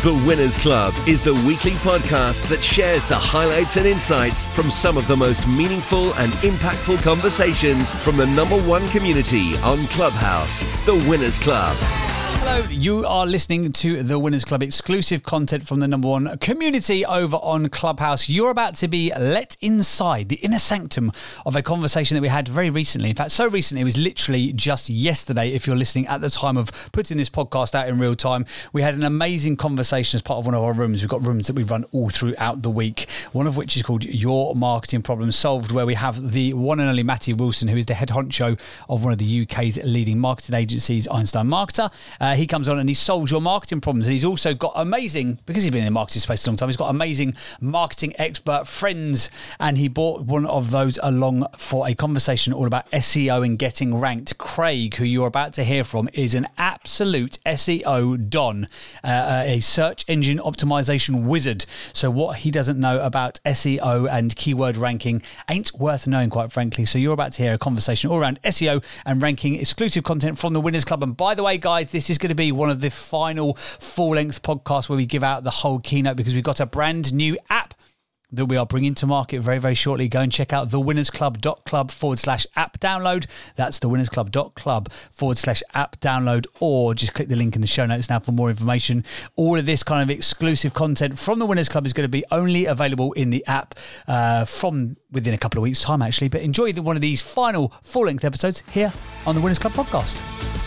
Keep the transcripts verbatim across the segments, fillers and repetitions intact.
The Winners Club is the weekly podcast that shares the highlights and insights from some of the most meaningful and impactful conversations from the number one community on Clubhouse, The Winners Club. Hello, you are listening to The Winners Club, exclusive content from the number one community over on Clubhouse. You're about to be let inside the inner sanctum of a conversation that we had very recently. In fact, so recently, it was literally just yesterday, if you're listening at the time of putting this podcast out in real time. We had an amazing conversation as part of one of our rooms. We've got rooms that we run all throughout the week, one of which is called Your Marketing Problem Solved, where we have the one and only Matthew Wilson, who is the head honcho of one of the U K's leading marketing agencies, Einstein Marketer. Uh, he comes on and he solves your marketing problems. And he's also got amazing, because he's been in the marketing space a long time, he's got amazing marketing expert friends. And he brought one of those along for a conversation all about S E O and getting ranked. Craig, who you're about to hear from, is an absolute S E O don, uh, a search engine optimization wizard. So what he doesn't know about S E O and keyword ranking ain't worth knowing, quite frankly. So you're about to hear a conversation all around S E O and ranking, exclusive content from the Winners Club. And by the way, guys, this is going to be one of the final full-length podcasts where we give out the whole keynote, because we've got a brand new app that we are bringing to market very, very shortly. Go and check out thewinnersclub.club forward slash app download. That's thewinnersclub.club forward slash app download, or just click the link in the show notes now for more information. All of this kind of exclusive content from the Winners Club is going to be only available in the app uh, from within a couple of weeks' time, actually. But enjoy the, one of these final full-length episodes here on the Winners Club podcast.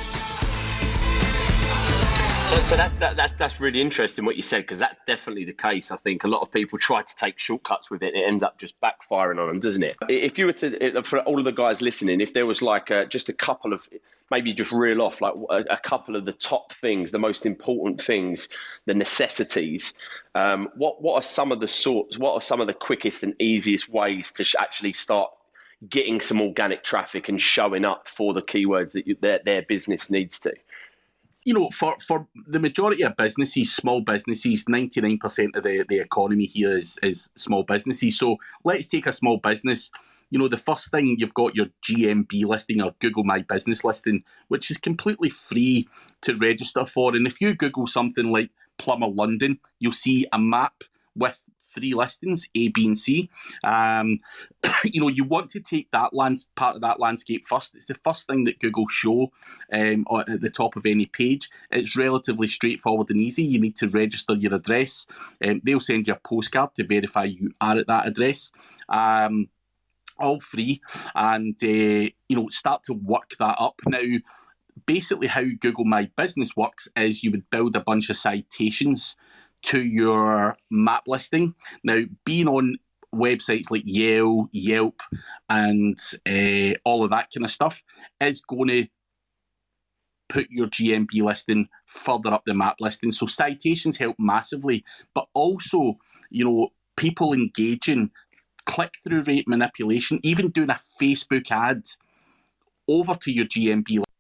So, so that's that, that's that's really interesting what you said, because that's definitely the case. I think a lot of people try to take shortcuts with it. It ends up just backfiring on them, doesn't it? If you were to, for all of the guys listening, if there was like a, just a couple of, maybe just reel off like a, a couple of the top things, the most important things, the necessities. Um, what what are some of the sorts? What are some of the quickest and easiest ways to sh- actually start getting some organic traffic and showing up for the keywords that you, their their business needs to? You know, for, for the majority of businesses, small businesses, ninety-nine percent of the, the economy here is, is small businesses. So let's take a small business. You know, the first thing, you've got your G M B listing or Google My Business listing, which is completely free to register for. And if you Google something like Plumber London, you'll see a map with three listings, A, B, and C. Um, you know, you want to take that land, part of that landscape first. It's the first thing that Google show um, at the top of any page. It's relatively straightforward and easy. You need to register your address. Um, they'll send you a postcard to verify you are at that address. Um, all free. And, uh, you know, start to work that up. Now, basically how Google My Business works is you would build a bunch of citations to your map listing. Now, being on websites like Yelp, Yelp, and uh, all of that kind of stuff is going to put your G M B listing further up the map listing. So citations help massively, but also, you know, people engaging, click-through rate manipulation, even doing a Facebook ad over to your G M B,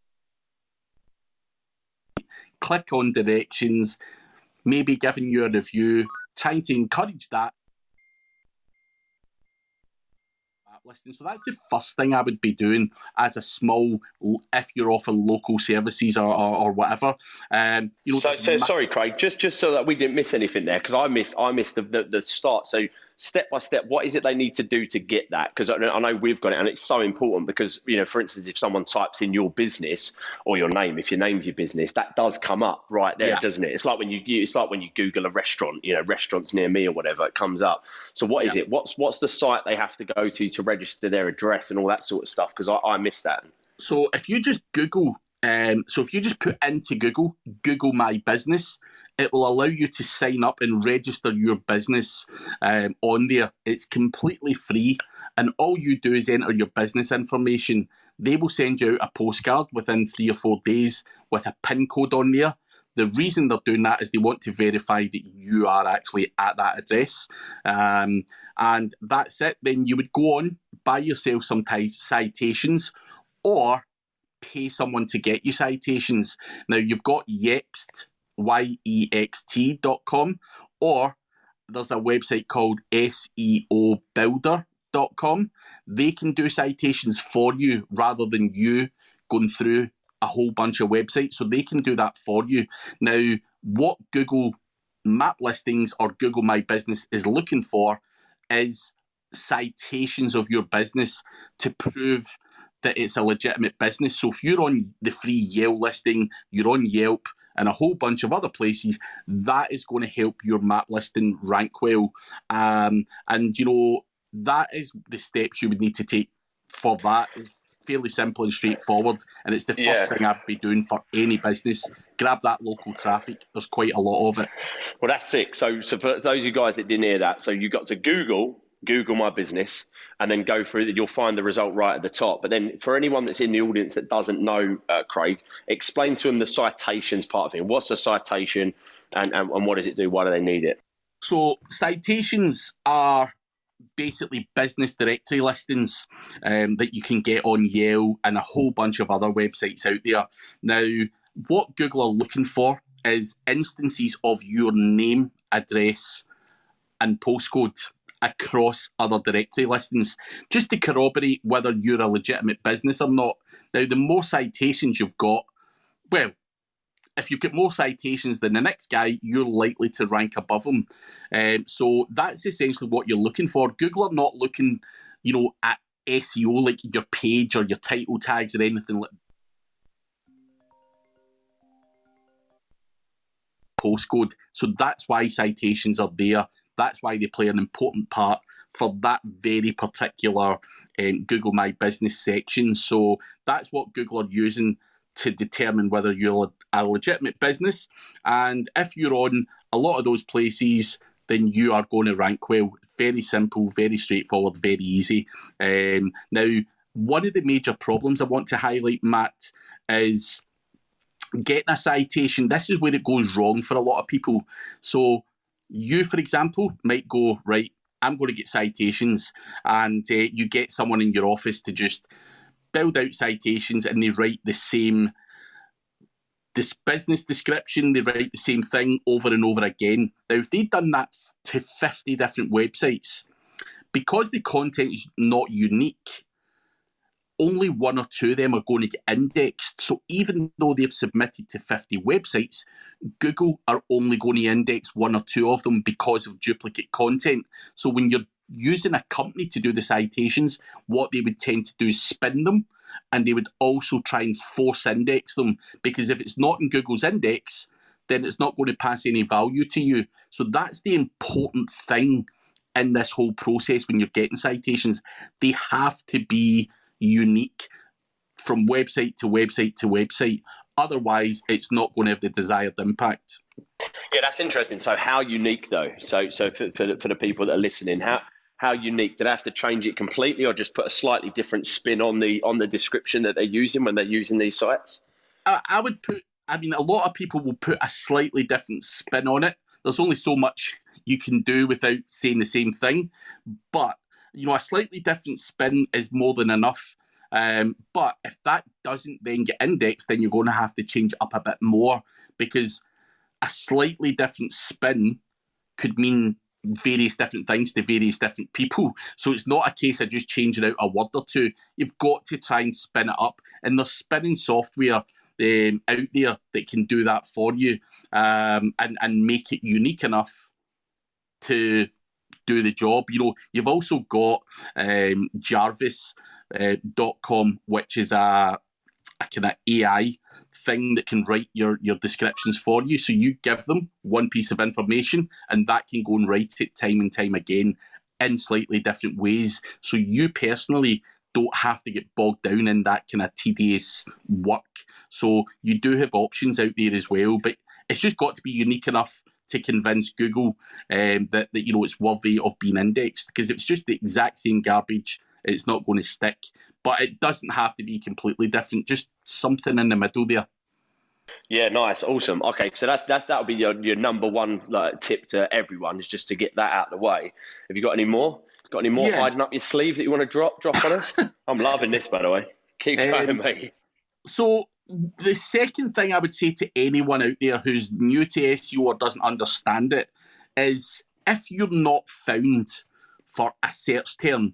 click on directions, maybe giving you a review, trying to encourage that listing. So that's the first thing I would be doing as a small, if you're offering local services or, or, or whatever. Um, you know, so, so ma- sorry, Craig, just just so that we didn't miss anything there, because I missed I missed the, the, the start. So step by step, what is it they need to do to get that? Because I, I know we've got it, and it's so important because, you know, for instance, if someone types in your business or your name, if you named your business, that does come up right there, yeah. doesn't it? It's like when you it's like when you Google a restaurant, you know, restaurants near me or whatever, it comes up. So what is yeah. it? What's what's the site they have to go to to register their address and all that sort of stuff? Because I, I missed that. So if you just Google, um, so if you just put into Google, Google My Business, it will allow you to sign up and register your business um, on there. It's completely free. And all you do is enter your business information. They will send you out a postcard within three or four days with a PIN code on there. The reason they're doing that is they want to verify that you are actually at that address. Um, and that's it. Then you would go on, buy yourself some t- citations, or pay someone to get you citations. Now, you've got Yext, Y E X T dot com, or there's a website called S E O builder dot com. They can do citations for you rather than you going through a whole bunch of websites, so they can do that for you. Now, what Google Map Listings or Google My Business is looking for is citations of your business to prove that it's a legitimate business. So if you're on the free Yale listing, you're on Yelp and a whole bunch of other places, that is going to help your map listing rank well. Um, and, you know, that is the steps you would need to take for that. It's fairly simple and straightforward. And it's the first Yeah. thing I'd be doing for any business. Grab that local traffic. There's quite a lot of it. Well, that's sick. So, so for those of you guys that didn't hear that, so you got to Google, Google My Business, and then go through it. You'll find the result right at the top. But then for anyone that's in the audience that doesn't know, uh, Craig, explain to them the citations part of it. What's a citation and, and, and what does it do? Why do they need it? So citations are basically business directory listings um, that you can get on Yale and a whole bunch of other websites out there. Now, what Google are looking for is instances of your name, address, and postcode across other directory listings, just to corroborate whether you're a legitimate business or not. Now, the more citations you've got, well, if you've got more citations than the next guy, you're likely to rank above him. Um, so that's essentially what you're looking for. Google are not looking, you know, at S E O like your page or your title tags or anything like postcode. So that's why citations are there. That's why they play an important part for that very particular um, Google My Business section. So that's what Google are using to determine whether you're a legitimate business. And if you're on a lot of those places, then you are going to rank well. Very simple, very straightforward, very easy. Um, now, one of the major problems I want to highlight, Matt, is getting a citation. This is where it goes wrong for a lot of people. So you, for example, might go, right, I'm going to get citations, and uh, you get someone in your office to just build out citations, and they write the same this business description, they write the same thing over and over again. Now, if they'd done that to fifty different websites, because the content is not unique, only one or two of them are going to get indexed. So even though they've submitted to fifty websites, Google are only going to index one or two of them because of duplicate content. So when you're using a company to do the citations, what they would tend to do is spin them, and they would also try and force index them, because if it's not in Google's index, then it's not going to pass any value to you. So that's the important thing in this whole process when you're getting citations. They have to be unique from website to website to website. Otherwise, it's not going to have the desired impact. Yeah, that's interesting. So how unique, though? So so for, for, the, for the people that are listening, how how unique? Do they have to change it completely, or just put a slightly different spin on the on the description that they're using when they're using these sites? I, I would put, I mean, a lot of people will put a slightly different spin on it. There's only so much you can do without saying the same thing. But, you know, a slightly different spin is more than enough. Um, but if that doesn't then get indexed, then you're going to have to change it up a bit more, because a slightly different spin could mean various different things to various different people. So it's not a case of just changing out a word or two. You've got to try and spin it up. And there's spinning software um, out there that can do that for you, um, and, and make it unique enough to do the job. You know, you've also got um, Jarvis dot com, uh, which is a a kind of A I thing that can write your, your descriptions for you. So you give them one piece of information, and that can go and write it time and time again in slightly different ways. So you personally don't have to get bogged down in that kind of tedious work. So you do have options out there as well, but it's just got to be unique enough to convince Google um, that, that, you know, it's worthy of being indexed, because if it's just the exact same garbage, it's not going to stick. But it doesn't have to be completely different, just something in the middle there. Yeah, nice, awesome. Okay, so that's that's that'll be your, your number one like, tip to everyone, is just to get that out of the way. Have you got any more? Got any more yeah. hiding up your sleeve that you want to drop drop on us? I'm loving this, by the way. Keep going, um, mate. So the second thing I would say to anyone out there who's new to S E O or doesn't understand it is, if you're not found for a search term,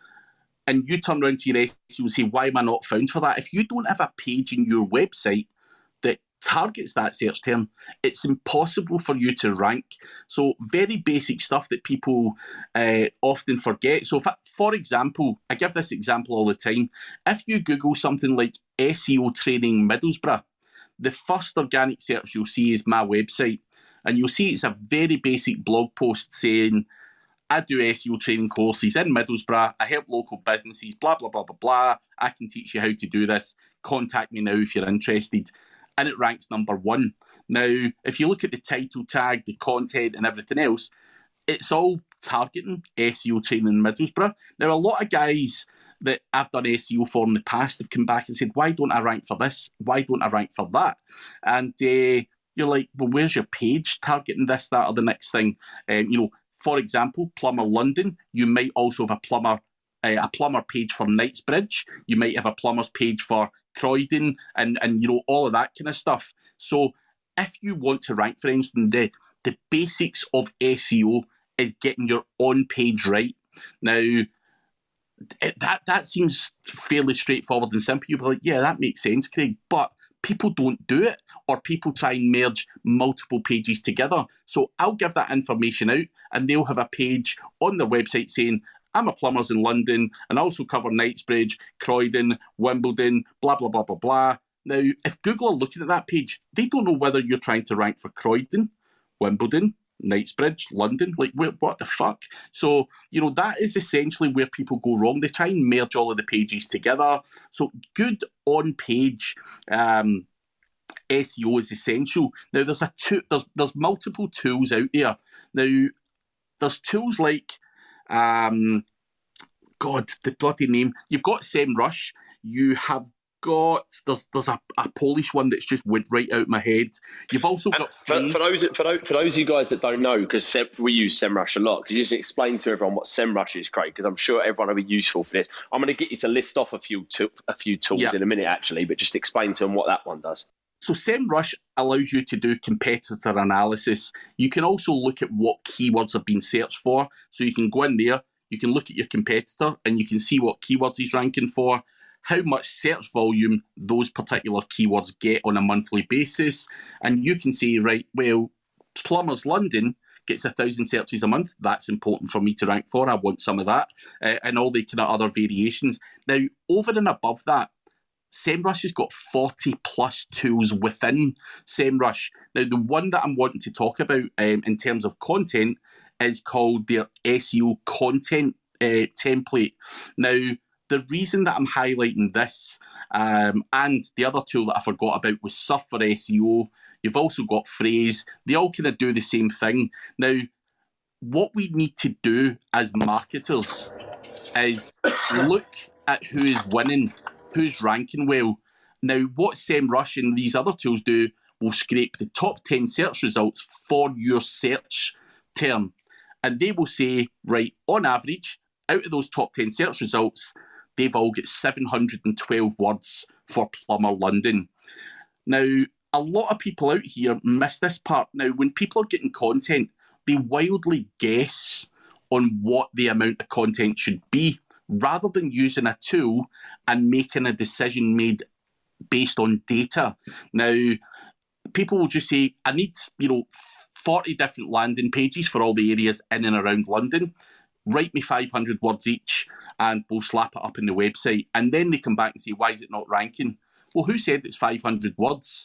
and you turn around to your S E O and say, why am I not found for that? If you don't have a page in your website that targets that search term, it's impossible for you to rank. So very basic stuff that people uh, often forget. So if I, for example, I give this example all the time. If you Google something like S E O training Middlesbrough, the first organic search you'll see is my website. And you'll see it's a very basic blog post saying, I do S E O training courses in Middlesbrough. I help local businesses, blah, blah, blah, blah, blah. I can teach you how to do this. Contact me now if you're interested. And it ranks number one. Now, if you look at the title tag, the content and everything else, it's all targeting S E O training in Middlesbrough. Now, a lot of guys that I've done S E O for in the past have come back and said, why don't I rank for this? Why don't I rank for that? And uh, you're like, well, where's your page targeting this, that, or the next thing? Um, you know, for example, Plumber London, you might also have a plumber uh, a plumber page for Knightsbridge. You might have a plumber's page for Croydon and, and you know, all of that kind of stuff. So if you want to rank for anything, the, the basics of S E O is getting your on page right. Now, it, that, that seems fairly straightforward and simple. You'll be like, yeah, that makes sense, Craig. But people don't do it, or people try and merge multiple pages together. So I'll give that information out and they'll have a page on their website saying, I'm a plumbers in London and I also cover Knightsbridge, Croydon, Wimbledon, blah, blah, blah, blah, blah. Now, if Google are looking at that page, they don't know whether you're trying to rank for Croydon, Wimbledon, Knightsbridge, London. Like, what the fuck? So, you know, that is essentially where people go wrong. They try and merge all of the pages together. So good on-page um, S E O is essential. Now, there's a two, there's there's multiple tools out there. Now, there's tools like, um, God, the bloody name. You've got SEMrush. You have got there's there's a, a Polish one that's just went right out of my head. You've also got for, for those for those for those of you guys that don't know, because we use SEMrush a lot. Could you just explain to everyone what SEMrush is, Craig? Because I'm sure everyone will be useful for this. I'm going to get you to list off a few to, a few tools yeah. in a minute, actually, but just explain to them what that one does. So SEMrush allows you to do competitor analysis. You can also look at what keywords have been searched for. So you can go in there, you can look at your competitor, and you can see what keywords he's ranking for, how much search volume those particular keywords get on a monthly basis. And you can say, right, well, Plumbers London gets a thousand searches a month. That's important for me to rank for. I want some of that. Uh, and all the kind of other variations. Now, over and above that, SEMrush has got forty plus tools within SEMrush. Now, the one that I'm wanting to talk about um, in terms of content is called their S E O content uh, template. Now, the reason that I'm highlighting this um, and the other tool that I forgot about was Surf for S E O. You've also got Phrase. They all kind of do the same thing. Now, what we need to do as marketers is look at who is winning, who's ranking well. Now, what SEMrush and these other tools do will scrape the top ten search results for your search term. And they will say, right, on average, out of those top ten search results, they've all got seven hundred twelve words for Plumber London. Now, a lot of people out here miss this part. Now, when people are getting content, they wildly guess on what the amount of content should be, rather than using a tool and making a decision made based on data. Now, people will just say, I need, you know, forty different landing pages for all the areas in and around London. Write me five hundred words each and we'll slap it up in the website. And then they come back and say, why is it not ranking? Well, who said it's five hundred words?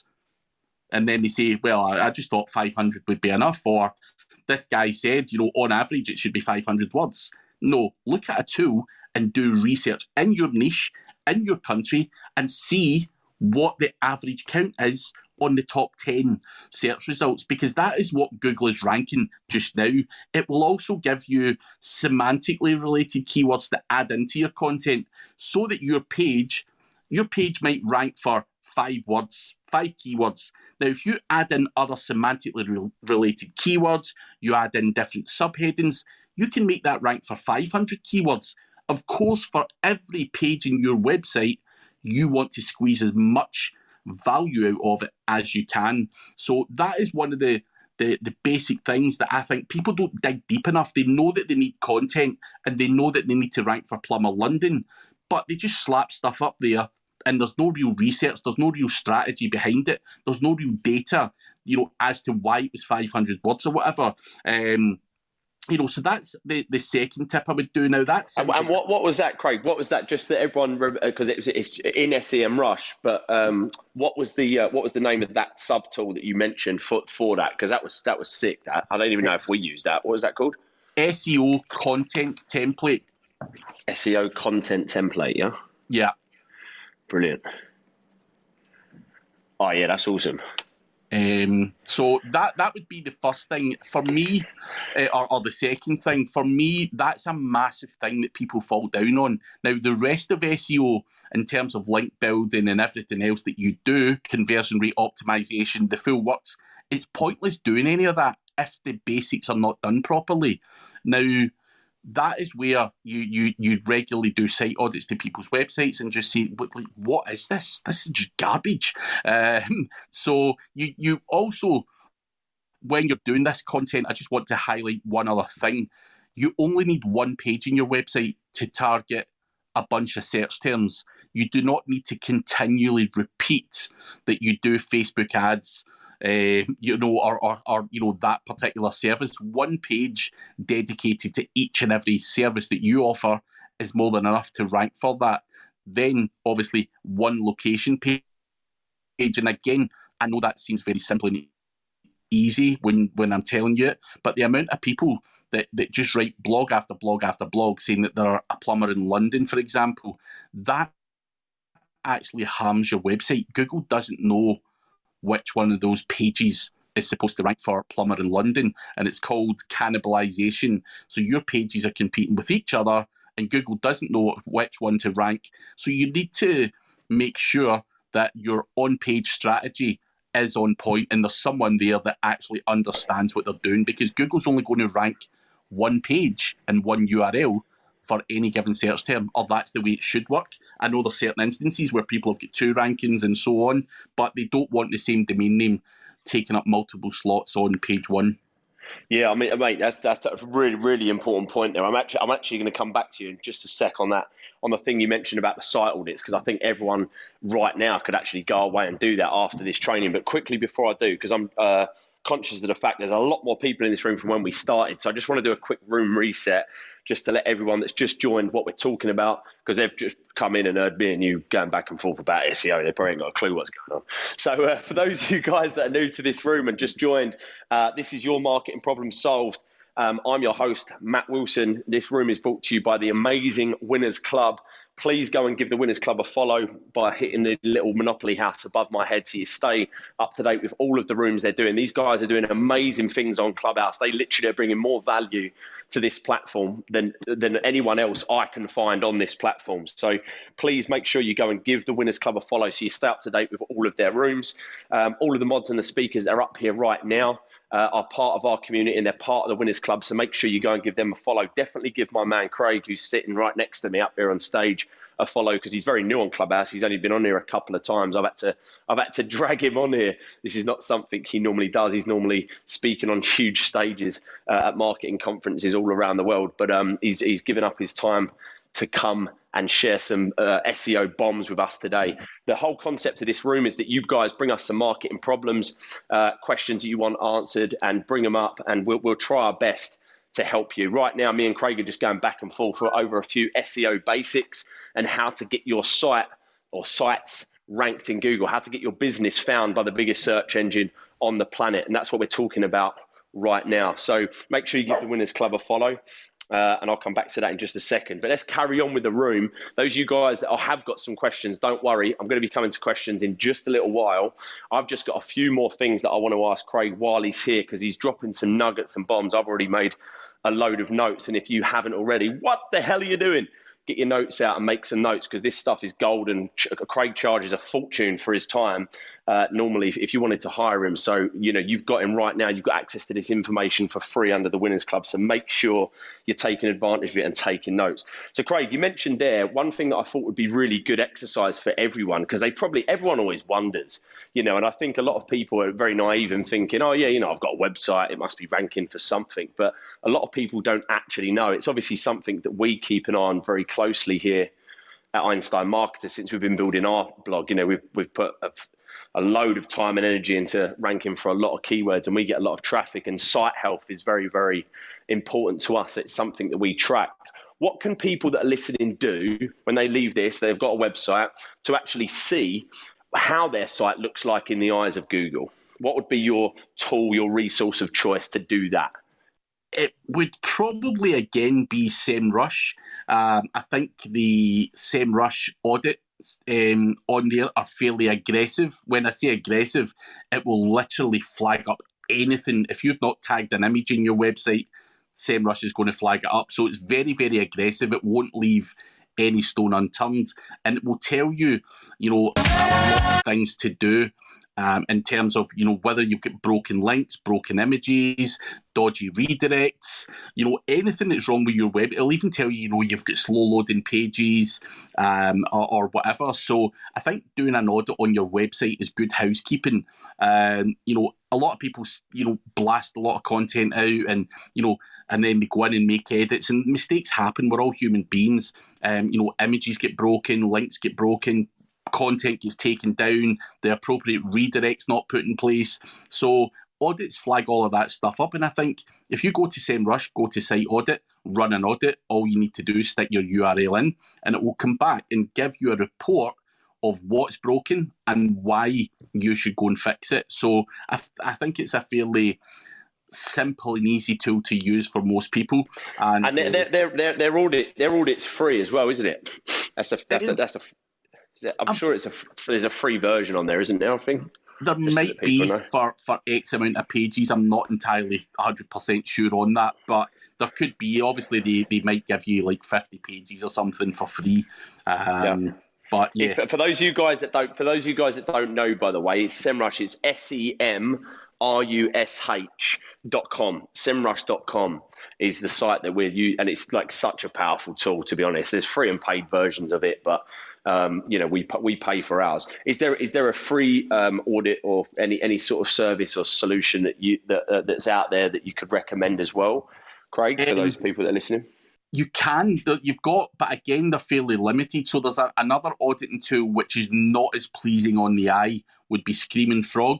And then they say, well, I, I just thought five hundred would be enough. Or this guy said, you know, on average, it should be five hundred words. No, look at a tool and do research in your niche, in your country, and see what the average count is on the top ten search results, because that is what Google is ranking just now. It will also give you semantically related keywords that add into your content so that your page, your page might rank for five words, five keywords. Now, if you add in other semantically re- related keywords, you add in different subheadings, you can make that rank for five hundred keywords. Of course, for every page in your website, you want to squeeze as much value out of it as you can. So that is one of the, the, the basic things that I think people don't dig deep enough. They know that they need content and they know that they need to rank for Plumber London, but they just slap stuff up there and there's no real research, there's no real strategy behind it, there's no real data, you know, as to why it was five hundred words or whatever. Um, you know, so that's the, the second tip I would do. Now that's and, and what what was that, Craig? What was that? Just that everyone, because it was it's in SEMrush, but um, what was the uh, what was the name of that sub tool that you mentioned for for that? Because that was that was sick. That I don't even know it's, if we used that. What was that called? S E O content template. S E O content template. Yeah. Yeah. Brilliant. Oh yeah, that's awesome. Um, so that that would be the first thing for me, uh, or, or the second thing for me. That's a massive thing that people fall down on. Now, the rest of S E O, in terms of link building and everything else that you do, conversion rate optimization, the full works, it's pointless doing any of that if the basics are not done properly. Now, that is where you you you regularly do site audits to people's websites and just say, what, like, what is this? This is just garbage. Um, so you you also, when you're doing this content, I just want to highlight one other thing. You only need one page in your website to target a bunch of search terms. You do not need to continually repeat that you do Facebook ads, Uh, you know, or, or, or, you know, that particular service. One page dedicated to each and every service that you offer is more than enough to rank for that. Then, obviously, one location page. And again, I know that seems very simple and easy when, when I'm telling you it, but the amount of people that, that just write blog after blog after blog saying that they're a plumber in London, for example, that actually harms your website. Google doesn't know which one of those pages is supposed to rank for plumber in London, and it's called cannibalization. So your pages are competing with each other, and Google doesn't know which one to rank. So you need to make sure that your on-page strategy is on point, and there's someone there that actually understands what they're doing, because Google's only going to rank one page and one U R L for any given search term, or that's the way it should work. I know there's certain instances where people have got two rankings and so on, but they don't want the same domain name taking up multiple slots on page one. Yeah, I mean, mate, that's that's a really, really important point there. I'm actually, I'm actually going to come back to you in just a sec on that, on the thing you mentioned about the site audits, because I think everyone right now could actually go away and do that after this training. But quickly before I do, because I'm uh, conscious of the fact there's a lot more people in this room from when we started, so I just want to do a quick room reset just to let everyone that's just joined what we're talking about, because they've just come in and heard me and you going back and forth about S E O. They probably ain't got a clue what's going on. So uh, for those of you guys that are new to this room and just joined, uh, this is Your Marketing Problem Solved. Um, I'm your host, Matt Wilson. This room is brought to you by the amazing Winners Club. Please go and give the Winners Club a follow by hitting the little Monopoly house above my head so you stay up to date with all of the rooms they're doing. These guys are doing amazing things on Clubhouse. They literally are bringing more value to this platform than, than anyone else I can find on this platform. So please make sure you go and give the Winners Club a follow so you stay up to date with all of their rooms. Um, all of the mods and the speakers that are up here right now Uh, are part of our community and they're part of the Winners Club. So make sure you go and give them a follow. Definitely give my man Craig, who's sitting right next to me up here on stage, a follow, because he's very new on Clubhouse. He's only been on here a couple of times. I've had to I've had to drag him on here. This is not something he normally does. He's normally speaking on huge stages uh, at marketing conferences all around the world. But um, he's he's given up his time to come and share some uh, S E O bombs with us today. The whole concept of this room is that you guys bring us some marketing problems, uh, questions that you want answered, and bring them up, and we'll, we'll try our best to help you. Right now, me and Craig are just going back and forth for over a few S E O basics and how to get your site or sites ranked in Google, how to get your business found by the biggest search engine on the planet. And that's what we're talking about right now. So make sure you give the Winners Club a follow. Uh, and I'll come back to that in just a second. But let's carry on with the room. Those of you guys that have got some questions, don't worry. I'm going to be coming to questions in just a little while. I've just got a few more things that I want to ask Craig while he's here, because he's dropping some nuggets and bombs. I've already made a load of notes. And if you haven't already, what the hell are you doing? Get your notes out and make some notes, because this stuff is gold, and Craig charges a fortune for his time uh, normally if you wanted to hire him. So, you know, you've got him right now. You've got access to this information for free under the Winners Club. So make sure you're taking advantage of it and taking notes. So, Craig, you mentioned there one thing that I thought would be really good exercise for everyone, because they probably, everyone always wonders, you know, and I think a lot of people are very naive and thinking, oh, yeah, you know, I've got a website, it must be ranking for something. But a lot of people don't actually know. It's obviously something that we keep an eye on very closely here at Einstein Marketer since we've been building our blog. You know, we've we've put a, a load of time and energy into ranking for a lot of keywords, and we get a lot of traffic, and site health is very, very important to us. It's something that we track. What can people that are listening do when they leave this, they've got a website, to actually see how their site looks like in the eyes of Google? What would be your tool, your resource of choice to do that? It would probably, again, be SEMrush. Um, I think the SEMrush audits um, on there are fairly aggressive. When I say aggressive, it will literally flag up anything. If you've not tagged an image in your website, SEMrush is going to flag it up. So it's very, very aggressive. It won't leave any stone unturned. And it will tell you, you know, a lot of things to do. Um, in terms of, you know, whether you've got broken links, broken images, dodgy redirects, you know, anything that's wrong with your web. It'll even tell you, you know, you've got slow loading pages um, or, or whatever. So I think doing an audit on your website is good housekeeping. Um, you know, a lot of people, you know, blast a lot of content out and, you know, and then they go in and make edits, and mistakes happen. We're all human beings. Um, you know, images get broken, links get broken, content gets taken down, the appropriate redirects not put in place. So audits flag all of that stuff up. And I think if you go to SEMrush, go to Site Audit, run an audit, all you need to do is stick your U R L in, and it will come back and give you a report of what's broken and why you should go and fix it. So I, th- I think it's a fairly simple and easy tool to use for most people. And, and their, their, their, their, their audit, their audit's free as well, isn't it? That's a that's a, that's a I'm sure it's a there's a free version on there, isn't there? I think there Just might so be for, for X amount of pages. I'm not entirely one hundred percent sure on that, but there could be. Obviously, they, they might give you like fifty pages or something for free. Um, yeah. But yeah, if, for those of you guys that don't, for those of you guys that don't know, by the way, it's SEMrush. It's S E M R U S H dot com. SEMrush dot com is the site that we're using, and it's like such a powerful tool. To be honest, there's free and paid versions of it, but um, you know, we we pay for ours. Is there is there a free um, audit or any any sort of service or solution that you that uh, that's out there that you could recommend as well, Craig, for um, those people that are listening? You can, you've got, but again, they're fairly limited. So there's a, another auditing tool which is not as pleasing on the eye, would be Screaming Frog.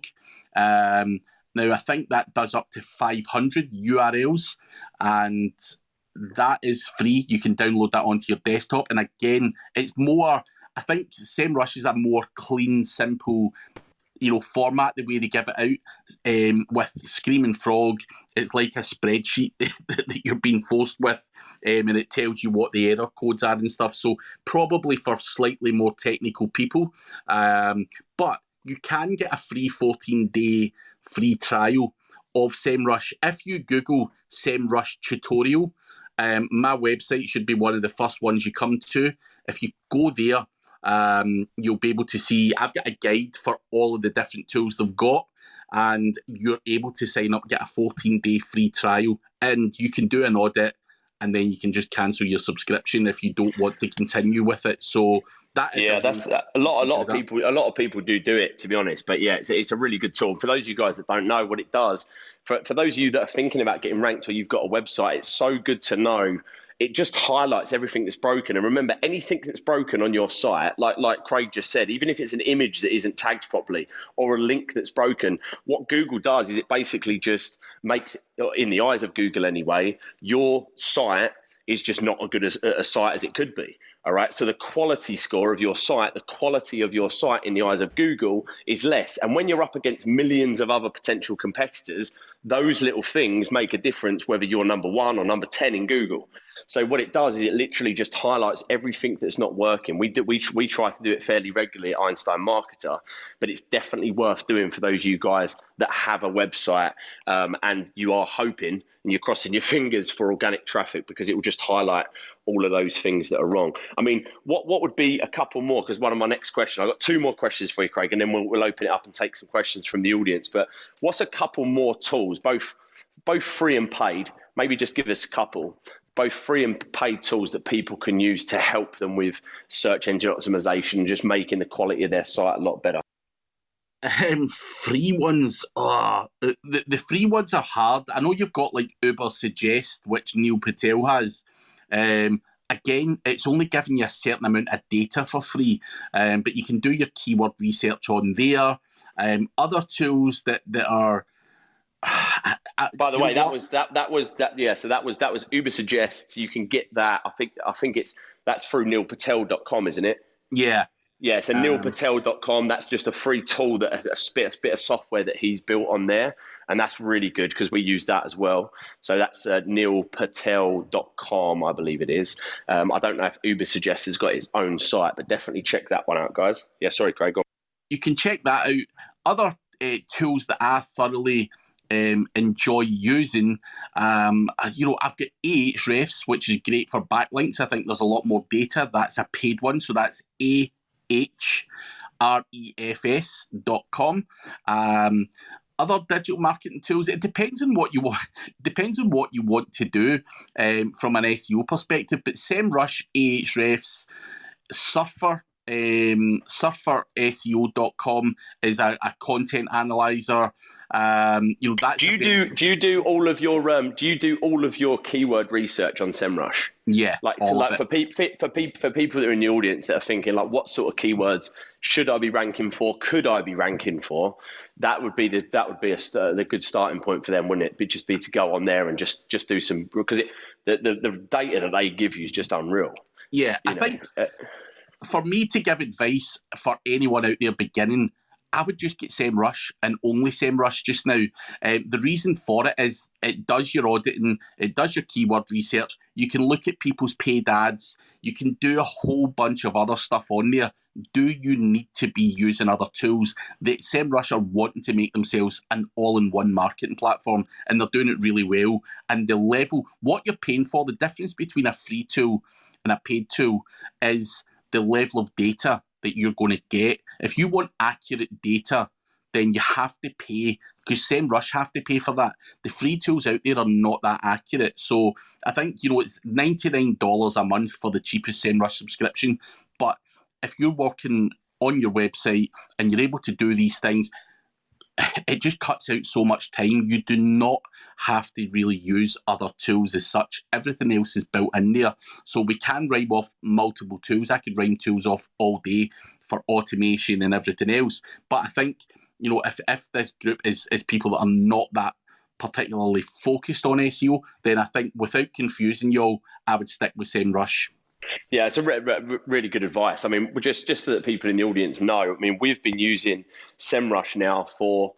Um, now, I think that does up to five hundred U R Ls, and that is free. You can download that onto your desktop. And again, it's more, I think SEMrush is a more clean, simple, you know, format, the way they give it out. Um, with Screaming Frog, it's like a spreadsheet that you're being forced with, um, and it tells you what the error codes are and stuff. So probably for slightly more technical people, um, but you can get a free fourteen-day free trial of SEMrush. If you Google SEMrush tutorial, um, my website should be one of the first ones you come to. If you go there, Um, you'll be able to see, I've got a guide for all of the different tools they've got, and you're able to sign up, get a fourteen-day free trial, and you can do an audit, and then you can just cancel your subscription if you don't want to continue with it. So that is yeah, that's a lot. A lot of people, a lot of people do do it, to be honest. But yeah, it's, it's a really good tool. For those of you guys that don't know what it does, for for those of you that are thinking about getting ranked or you've got a website, it's so good to know. It just highlights everything that's broken. And remember, anything that's broken on your site, like like Craig just said, even if it's an image that isn't tagged properly or a link that's broken, what Google does is it basically just makes, in the eyes of Google anyway, your site is just not as good as a site as it could be. All right. So the quality score of your site, the quality of your site in the eyes of Google is less. And when you're up against millions of other potential competitors, those little things make a difference whether you're number one or number ten in Google. So what it does is it literally just highlights everything that's not working. We do, we we try to do it fairly regularly at Einstein Marketer, but it's definitely worth doing for those of you guys that have a website um, and you are hoping and you're crossing your fingers for organic traffic, because it will just highlight all of those things that are wrong. I mean, what what would be a couple more? Because one of my next questions, I've got two more questions for you, Craig, and then we'll, we'll open it up and take some questions from the audience. But what's a couple more tools, both both free and paid? Maybe just give us a couple, both free and paid tools that people can use to help them with search engine optimization and just making the quality of their site a lot better. Um, free ones, oh, the, the free ones are hard. I know you've got like Uber Suggest, which Neil Patel has. Um, again, it's only giving you a certain amount of data for free, um, but you can do your keyword research on there. Um, other tools that, that are... By the way, that was that that was that yeah. So that was that was Ubersuggest. You can get that. I think I think it's that's through neil patel dot com, isn't it? Yeah. Yeah, so um, neil patel dot com, that's just a free tool, that a bit, a bit of software that he's built on there. And that's really good because we use that as well. So that's uh, neil patel dot com, I believe it is. Um, I don't know if Ubersuggest has got its own site, but definitely check that one out, guys. Yeah, sorry, Craig. Go on. You can check that out. Other uh, tools that I thoroughly um, enjoy using, um, you know, I've got Ahrefs, which is great for backlinks. I think there's a lot more data. That's a paid one. So that's A H R E F S dot com. Um, other digital marketing tools, it depends on what you want. Depends on what you want to do um, from an S E O perspective. But SEMrush, Ahrefs, Surfer, um, surfer S E O dot com is a, a content analyzer. Um, you know, that's do you do do you do all of your um, do you do all of your keyword research on SEMrush? Yeah, like to, like for people for people for people that are in the audience that are thinking like, what sort of keywords should I be ranking for? Could I be ranking for? That would be the that would be a the good starting point for them, wouldn't it? Be just be to go on there and just just do some, because it the the, the data that they give you is just unreal. Yeah, you I know, think uh, for me to give advice for anyone out there beginning, I would just get SEMrush and only SEMrush just now. Um, the reason for it is it does your auditing, it does your keyword research. You can look at people's paid ads. You can do a whole bunch of other stuff on there. Do you need to be using other tools? The SEMrush are wanting to make themselves an all-in-one marketing platform, and they're doing it really well. And the level, what you're paying for, the difference between a free tool and a paid tool is the level of data that you're going to get. If you want accurate data, then you have to pay, because SEMrush have to pay for that. The free tools out there are not that accurate. So I think, you know, it's ninety-nine dollars a month for the cheapest SEMrush subscription. But if you're working on your website and you're able to do these things, it just cuts out so much time. You do not have to really use other tools as such. Everything else is built in there. So we can rhyme off multiple tools. I could rhyme tools off all day for automation and everything else. But I think, you know, if, if this group is, is people that are not that particularly focused on S E O, then I think without confusing you all, I would stick with SEMrush. Yeah, it's a re- re- really good advice. I mean, just just so that people in the audience know, I mean, we've been using SEMrush now for,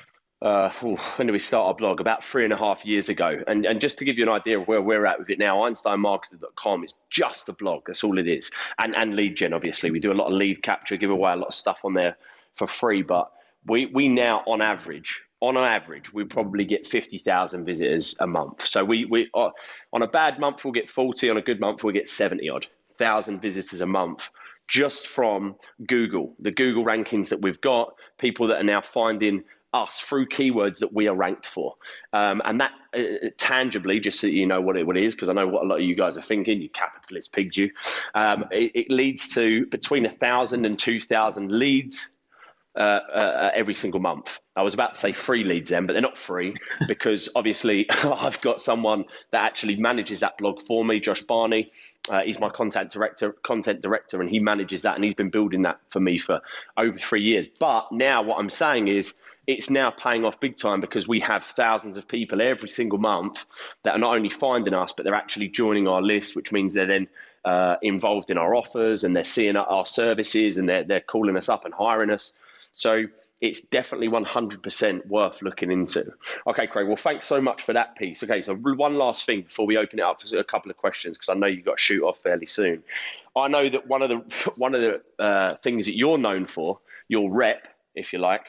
uh, when did we start our blog? About three and a half years ago. And and just to give you an idea of where we're at with it now, Einstein Marketer dot com is just a blog. That's all it is. And, and lead gen, obviously. We do a lot of lead capture, give away a lot of stuff on there for free. But we, we now, on average, on average, we probably get fifty thousand visitors a month. So we, we uh, on a bad month, we'll get forty. On a good month, we'll get seventy odd thousand visitors a month just from Google, the Google rankings that we've got, people that are now finding us through keywords that we are ranked for. Um, and that uh, tangibly, just so you know what it, what it is, because I know what a lot of you guys are thinking, you capitalist pigged you, um, it, it leads to between one thousand and two thousand leads Uh, uh, every single month. I was about to say free leads then, but they're not free because obviously I've got someone that actually manages that blog for me, Josh Barney. Uh, he's my content director, content director, and he manages that, and he's been building that for me for over three years. But now what I'm saying is it's now paying off big time because we have thousands of people every single month that are not only finding us, but they're actually joining our list, which means they're then uh, involved in our offers and they're seeing our services and they're, they're calling us up and hiring us. So it's definitely one hundred percent worth looking into. Okay, Craig, well, thanks so much for that piece. Okay, so one last thing before we open it up for a couple of questions, because I know you've got to shoot off fairly soon. I know that one of the one of the uh, things that you're known for, your rep, if you like,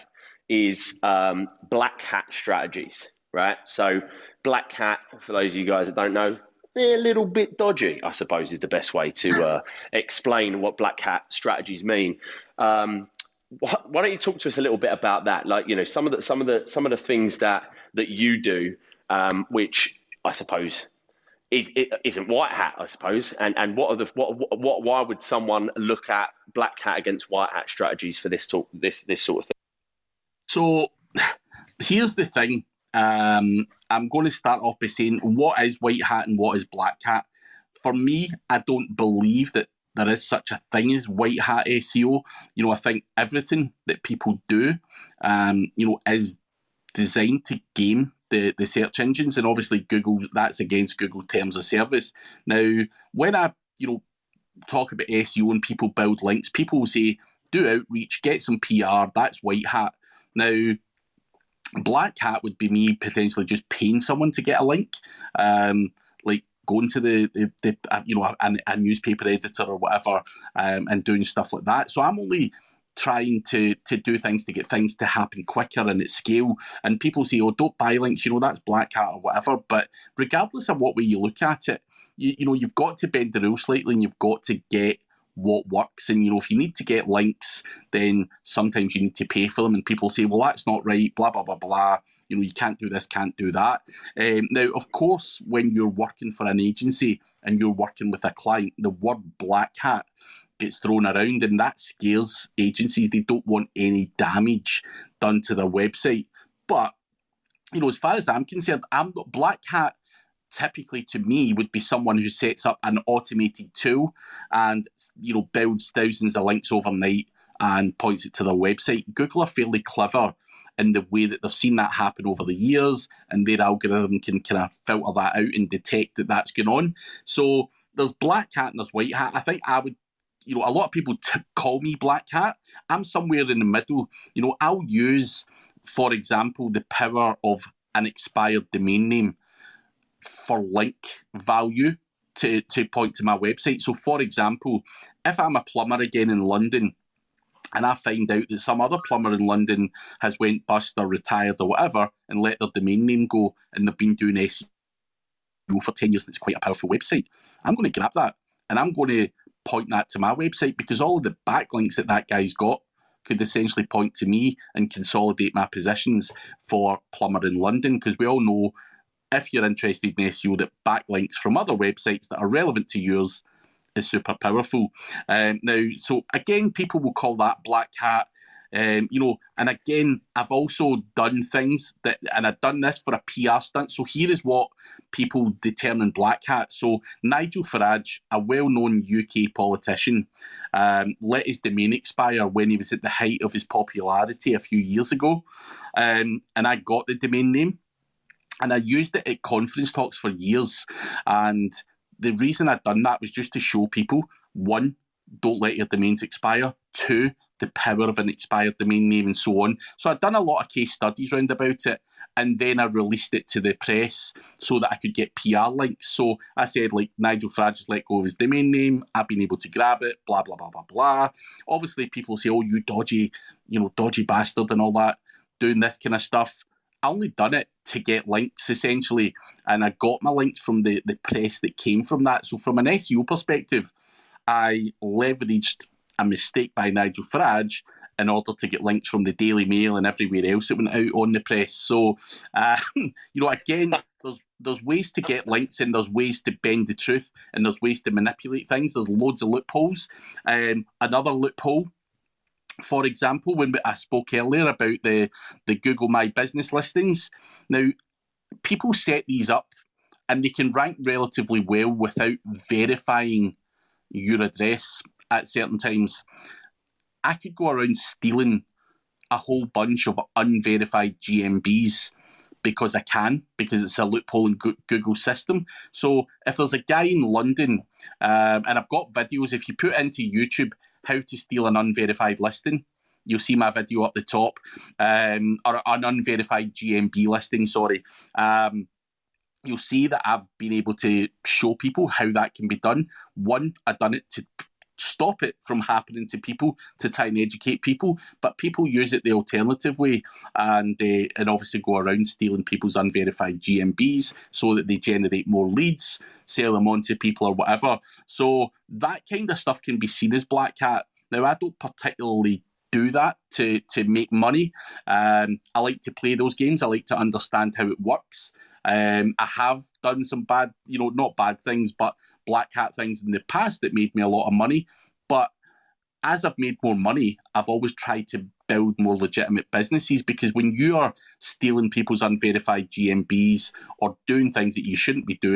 is um, black hat strategies, right? So black hat, for those of you guys that don't know, they're a little bit dodgy, I suppose, is the best way to uh, explain what black hat strategies mean. Um, Why don't you talk to us a little bit about that? Like, you know, some of the some of the some of the things that that you do, um, which I suppose is it isn't white hat, I suppose. And and what are the what what why would someone look at black hat against white hat strategies for this talk this this sort of thing? So here's the thing. Um, I'm going to start off by saying what is white hat and what is black hat. for me, I don't believe that there is such a thing as white hat S E O. You know, I think everything that people do, um, you know, is designed to game the, the search engines, and obviously Google, that's against Google terms of service. Now, when I, you know, talk about S E O and people build links, people will say, do outreach, get some P R, that's white hat. Now, black hat would be me potentially just paying someone to get a link, um, like going to the, the, the uh, you know, a, a newspaper editor or whatever, um, and doing stuff like that. So I'm only trying to to do things to get things to happen quicker and at scale. And people say, oh, don't buy links, you know, that's black hat or whatever. But regardless of what way you look at it, you, you know, you've got to bend the rules slightly, and you've got to get what works. And, you know, if you need to get links, then sometimes you need to pay for them. And people say, well, that's not right, blah, blah, blah, blah. You know, you can't do this, can't do that. Um, now, of course, when you're working for an agency and you're working with a client, the word black hat gets thrown around, and that scares agencies. They don't want any damage done to their website. But, you know, as far as I'm concerned, I'm not, black hat typically to me would be someone who sets up an automated tool and, you know, builds thousands of links overnight and points it to their website. Google are fairly clever in the way that they've seen that happen over the years, and their algorithm can kind of filter that out and detect that that's going on. So there's black hat and there's white hat. I think I would, you know, a lot of people t- call me black hat. I'm somewhere in the middle. You know, I'll use, for example, the power of an expired domain name for link value to, to point to my website. So, for example, if I'm a plumber again in London and I find out that some other plumber in London has went bust or retired or whatever and let their domain name go, and they've been doing S E O for ten years and it's quite a powerful website, I'm going to grab that and I'm going to point that to my website, because all of the backlinks that that guy's got could essentially point to me and consolidate my positions for plumber in London. Because we all know, if you're interested in S E O, that backlinks from other websites that are relevant to yours is super powerful. Um, now, so again, people will call that black hat. Um, you know, and again, I've also done things that, and I've done this for a P R stunt. So here is what people determine black hat. So Nigel Farage, a well-known U K politician, um, let his domain expire when he was at the height of his popularity a few years ago. Um, and I got the domain name and I used it at conference talks for years. And the reason I'd done that was just to show people, one, don't let your domains expire. Two, the power of an expired domain name, and so on. So I'd done a lot of case studies round about it, and then I released it to the press so that I could get P R links. So I said, like, Nigel Farage has let go of his domain name, I've been able to grab it, blah, blah, blah, blah, blah. Obviously, people say, oh, you dodgy, you know, dodgy bastard and all that, doing this kind of stuff. I only done it to get links, essentially, and I got my links from the, the press that came from that. So from an S E O perspective, I leveraged a mistake by Nigel Farage in order to get links from the Daily Mail and everywhere else that went out on the press. So, uh, you know, again, there's there's ways to get links, and there's ways to bend the truth, and there's ways to manipulate things. There's loads of loopholes. Um, another loophole, for example, when I spoke earlier about the, the Google My Business listings. Now, people set these up and they can rank relatively well without verifying your address at certain times. I could go around stealing a whole bunch of unverified G M Bs because I can, because it's a loophole in Google's system. So if there's a guy in London, um, and I've got videos, if you put into YouTube how to steal an unverified listing, you'll see my video up the top, um, or an unverified G M B listing, sorry. Um, you'll see that I've been able to show people how that can be done. One, I've done it to stop it from happening to people, to try and educate people, but people use it the alternative way, and uh, and obviously go around stealing people's unverified G M Bs so that they generate more leads, sell them on to people or whatever. So that kind of stuff can be seen as black hat. Now, I don't particularly do that to to make money. Um, I like to play those games. I like to understand how it works. Um, I have done some bad, you know, not bad things, but black hat things in the past that made me a lot of money. But as I've made more money, I've always tried to build more legitimate businesses, because when you are stealing people's unverified G M Bs or doing things that you shouldn't be doing,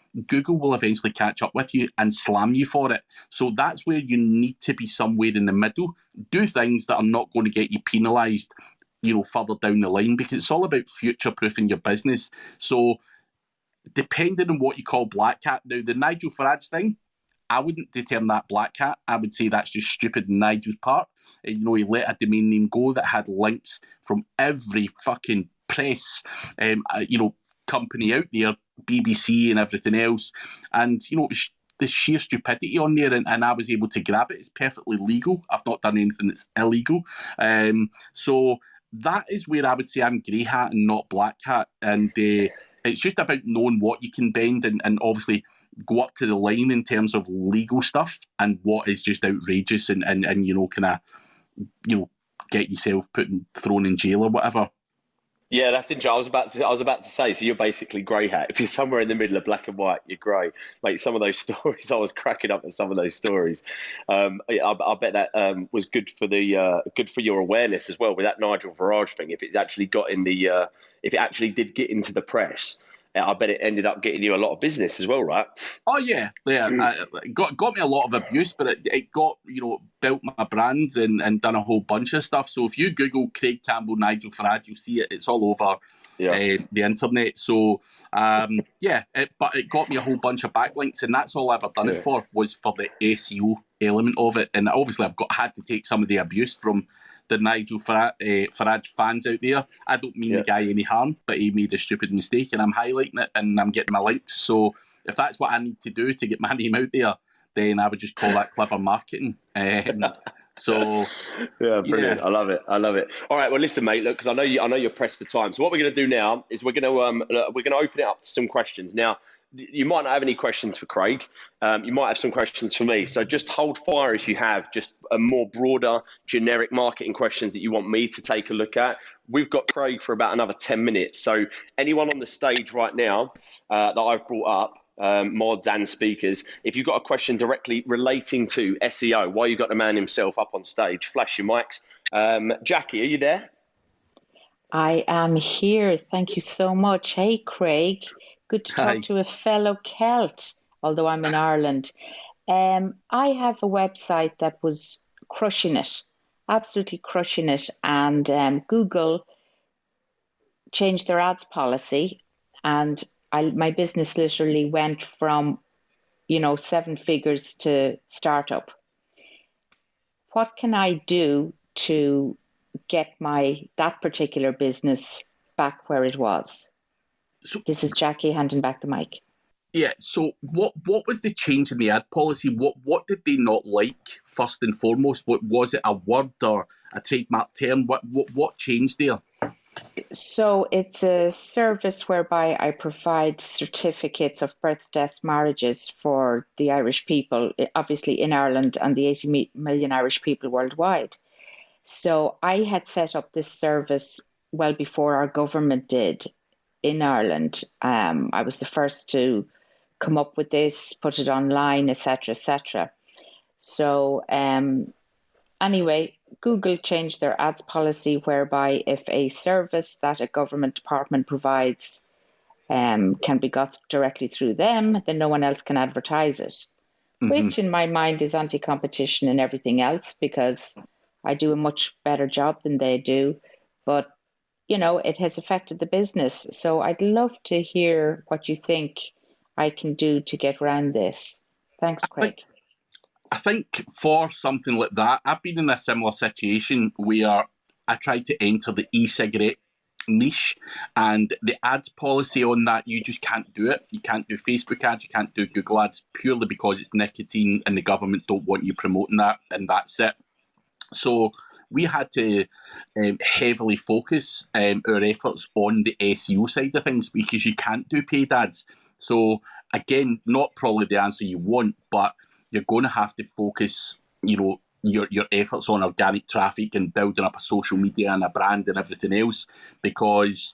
Google will eventually catch up with you and slam you for it. So that's where you need to be somewhere in the middle. Do things that are not going to get you penalised, you know, further down the line, because it's all about future-proofing your business. So depending on what you call black hat, now the Nigel Farage thing, I wouldn't term that black hat. I would say that's just stupid on Nigel's part. You know, he let a domain name go that had links from every fucking press, um, you know, company out there, B B C and everything else. And, you know, the sheer stupidity on there, and, and I was able to grab it. It's perfectly legal. I've not done anything that's illegal. Um, so that is where I would say I'm grey hat and not black hat. And uh, it's just about knowing what you can bend and, and obviously go up to the line in terms of legal stuff and what is just outrageous and, and, and you know, kind of, you know, get yourself put and thrown in jail or whatever. Yeah, that's interesting. I was about to. I was about to say. So you're basically grey hat. If you're somewhere in the middle of black and white, you're grey. Like some of those stories, I was cracking up at some of those stories. Um, I, I bet that um, was good for the uh, good for your awareness as well with that Nigel Farage thing. If it actually got in the, uh, if it actually did get into the press, I bet it ended up getting you a lot of business as well, right? Oh yeah, yeah. Mm. I, it got got me a lot of abuse, but it, it got, you know, built my brand and, and done a whole bunch of stuff. So if you Google Craig Campbell, Nigel Farage, you'll see it. It's all over yeah. uh, the internet. So um, yeah, it, but it got me a whole bunch of backlinks, and that's all I ever done yeah. it for, was for the S E O element of it. And obviously, I've got had to take some of the abuse from the Nigel Farage, uh, Farage fans out there. I don't mean yeah. the guy any harm, but he made a stupid mistake, and I'm highlighting it and I'm getting my links. So if that's what I need to do to get my name out there, then I would just call that clever marketing. Um, so yeah, brilliant. Yeah. I love it. I love it. All right. Well, listen, mate. Look, because I know you. I know you're pressed for time. So what we're going to do now is we're going to um we're going to open it up to some questions. Now, you might not have any questions for Craig. Um, you might have some questions for me. So just hold fire if you have just a more broader, generic marketing questions that you want me to take a look at. We've got Craig for about another ten minutes. So anyone on the stage right now uh, that I've brought up, um, mods and speakers, if you've got a question directly relating to S E O, while you've got the man himself up on stage, flash your mics. Um, Jackie, are you there? I am here. Thank you so much. Hey, Craig. Good to talk Hi. to a fellow Celt, although I'm in Ireland. Um, I have a website that was crushing it, absolutely crushing it. And um, Google changed their ads policy, and I, my business literally went from, you know, seven figures to startup. What can I do to get my that particular business back where it was? So, this is Jackie handing back the mic. Yeah, so what what was the change in the ad policy? What what did they not like, first and foremost? What was it, a word or a trademark term? What what, what changed there? So it's a service whereby I provide certificates of birth, death, marriages for the Irish people, obviously in Ireland and the eighty million Irish people worldwide. So I had set up this service well before our government did. In Ireland, um, I was the first to come up with this, put it online, et cetera, et cetera. So um, anyway, Google changed their ads policy whereby if a service that a government department provides um, can be got directly through them, then no one else can advertise it, mm-hmm. which in my mind is anti-competition and everything else, because I do a much better job than they do. But you know, it has affected the business. So I'd love to hear what you think I can do to get around this. Thanks, Craig. I think, I think for something like that, I've been in a similar situation where I tried to enter the e-cigarette niche, and the ads policy on that, you just can't do it. You can't do Facebook ads, you can't do Google ads, purely because it's nicotine and the government don't want you promoting that, and that's it. So we had to um, heavily focus um, our efforts on the S E O side of things, because you can't do paid ads. So again, not probably the answer you want, but you're going to have to focus, you know, your your efforts on organic traffic and building up a social media and a brand and everything else, because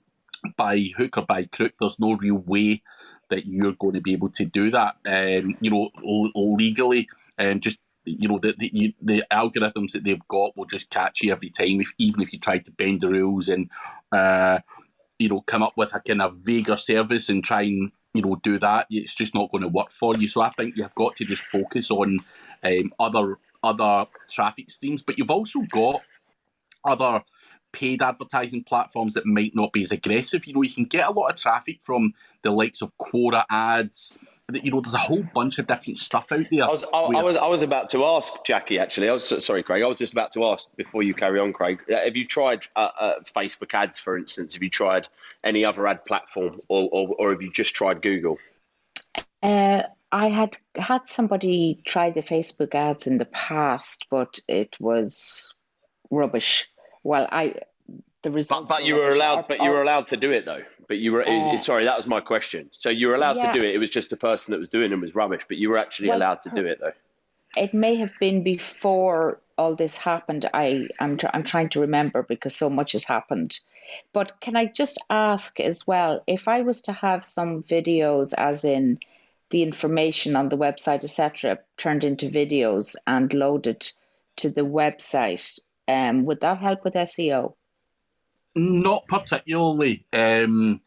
by hook or by crook, there's no real way that you're going to be able to do that, um, you know, l- legally, and um, just. You know, the, the the algorithms that they've got will just catch you every time, if, even if you try to bend the rules and, uh, you know, come up with a kind of vaguer service and try and, you know, do that. It's just not going to work for you. So I think you've got to just focus on um, other other traffic streams. But you've also got other paid advertising platforms that might not be as aggressive. You know, you can get a lot of traffic from the likes of Quora ads. You know, there's a whole bunch of different stuff out there. I was, I, I was, I was about to ask Jackie. Actually, I was sorry, Craig. I was just about to ask before you carry on, Craig. Have you tried uh, uh, Facebook ads, for instance? Have you tried any other ad platform, or, or, or have you just tried Google? Uh, I had had somebody try the Facebook ads in the past, but it was rubbish. Well, I the results. But, but you were allowed. Are, but you were allowed to do it though. But you were. Uh, is, sorry, that was my question. So you were allowed yeah, to do it. It was just the person that was doing it was rubbish. But you were actually well, allowed to do it though. It may have been before all this happened. I I'm tr- I'm trying to remember because so much has happened. But can I just ask as well, if I was to have some videos, as in the information on the website, et cetera, turned into videos and loaded to the website, um, would that help with S E O? Not particularly. Um,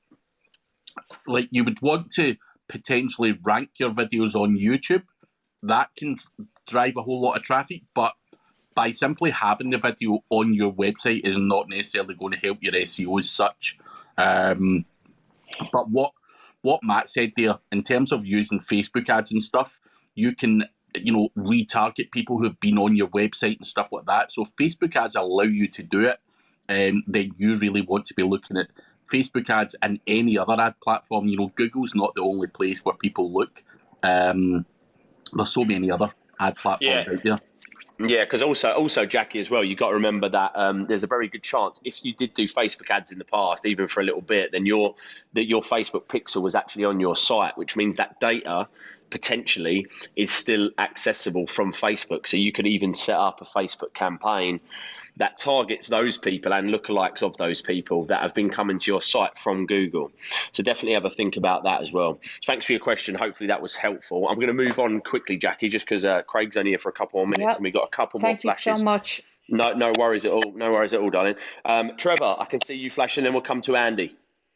like you would want to potentially rank your videos on YouTube. That can drive a whole lot of traffic, but by simply having the video on your website is not necessarily going to help your S E O as such. Um, but what what Matt said there, in terms of using Facebook ads and stuff, you can, you know, retarget people who've been on your website and stuff like that. So if Facebook ads allow you to do it, um, then you really want to be looking at Facebook ads and any other ad platform. You know, Google's not the only place where people look. Um, there's so many other ad platforms yeah. out there. Yeah, because also, also Jackie, as well, you got to remember that um, there's a very good chance if you did do Facebook ads in the past, even for a little bit, then your that your Facebook pixel was actually on your site, which means that data potentially is still accessible from Facebook. So you could even set up a Facebook campaign that targets those people and lookalikes of those people that have been coming to your site from Google. So definitely have a think about that as well. Thanks for your question. Hopefully that was helpful. I'm going to move on quickly, Jackie, just because uh, Craig's only here for a couple more minutes yep. and we've got a couple Thank more flashes. Thank you so much. No, no worries at all. No worries at all, darling. Um, Trevor, I can see you flashing, then we'll come to Andy.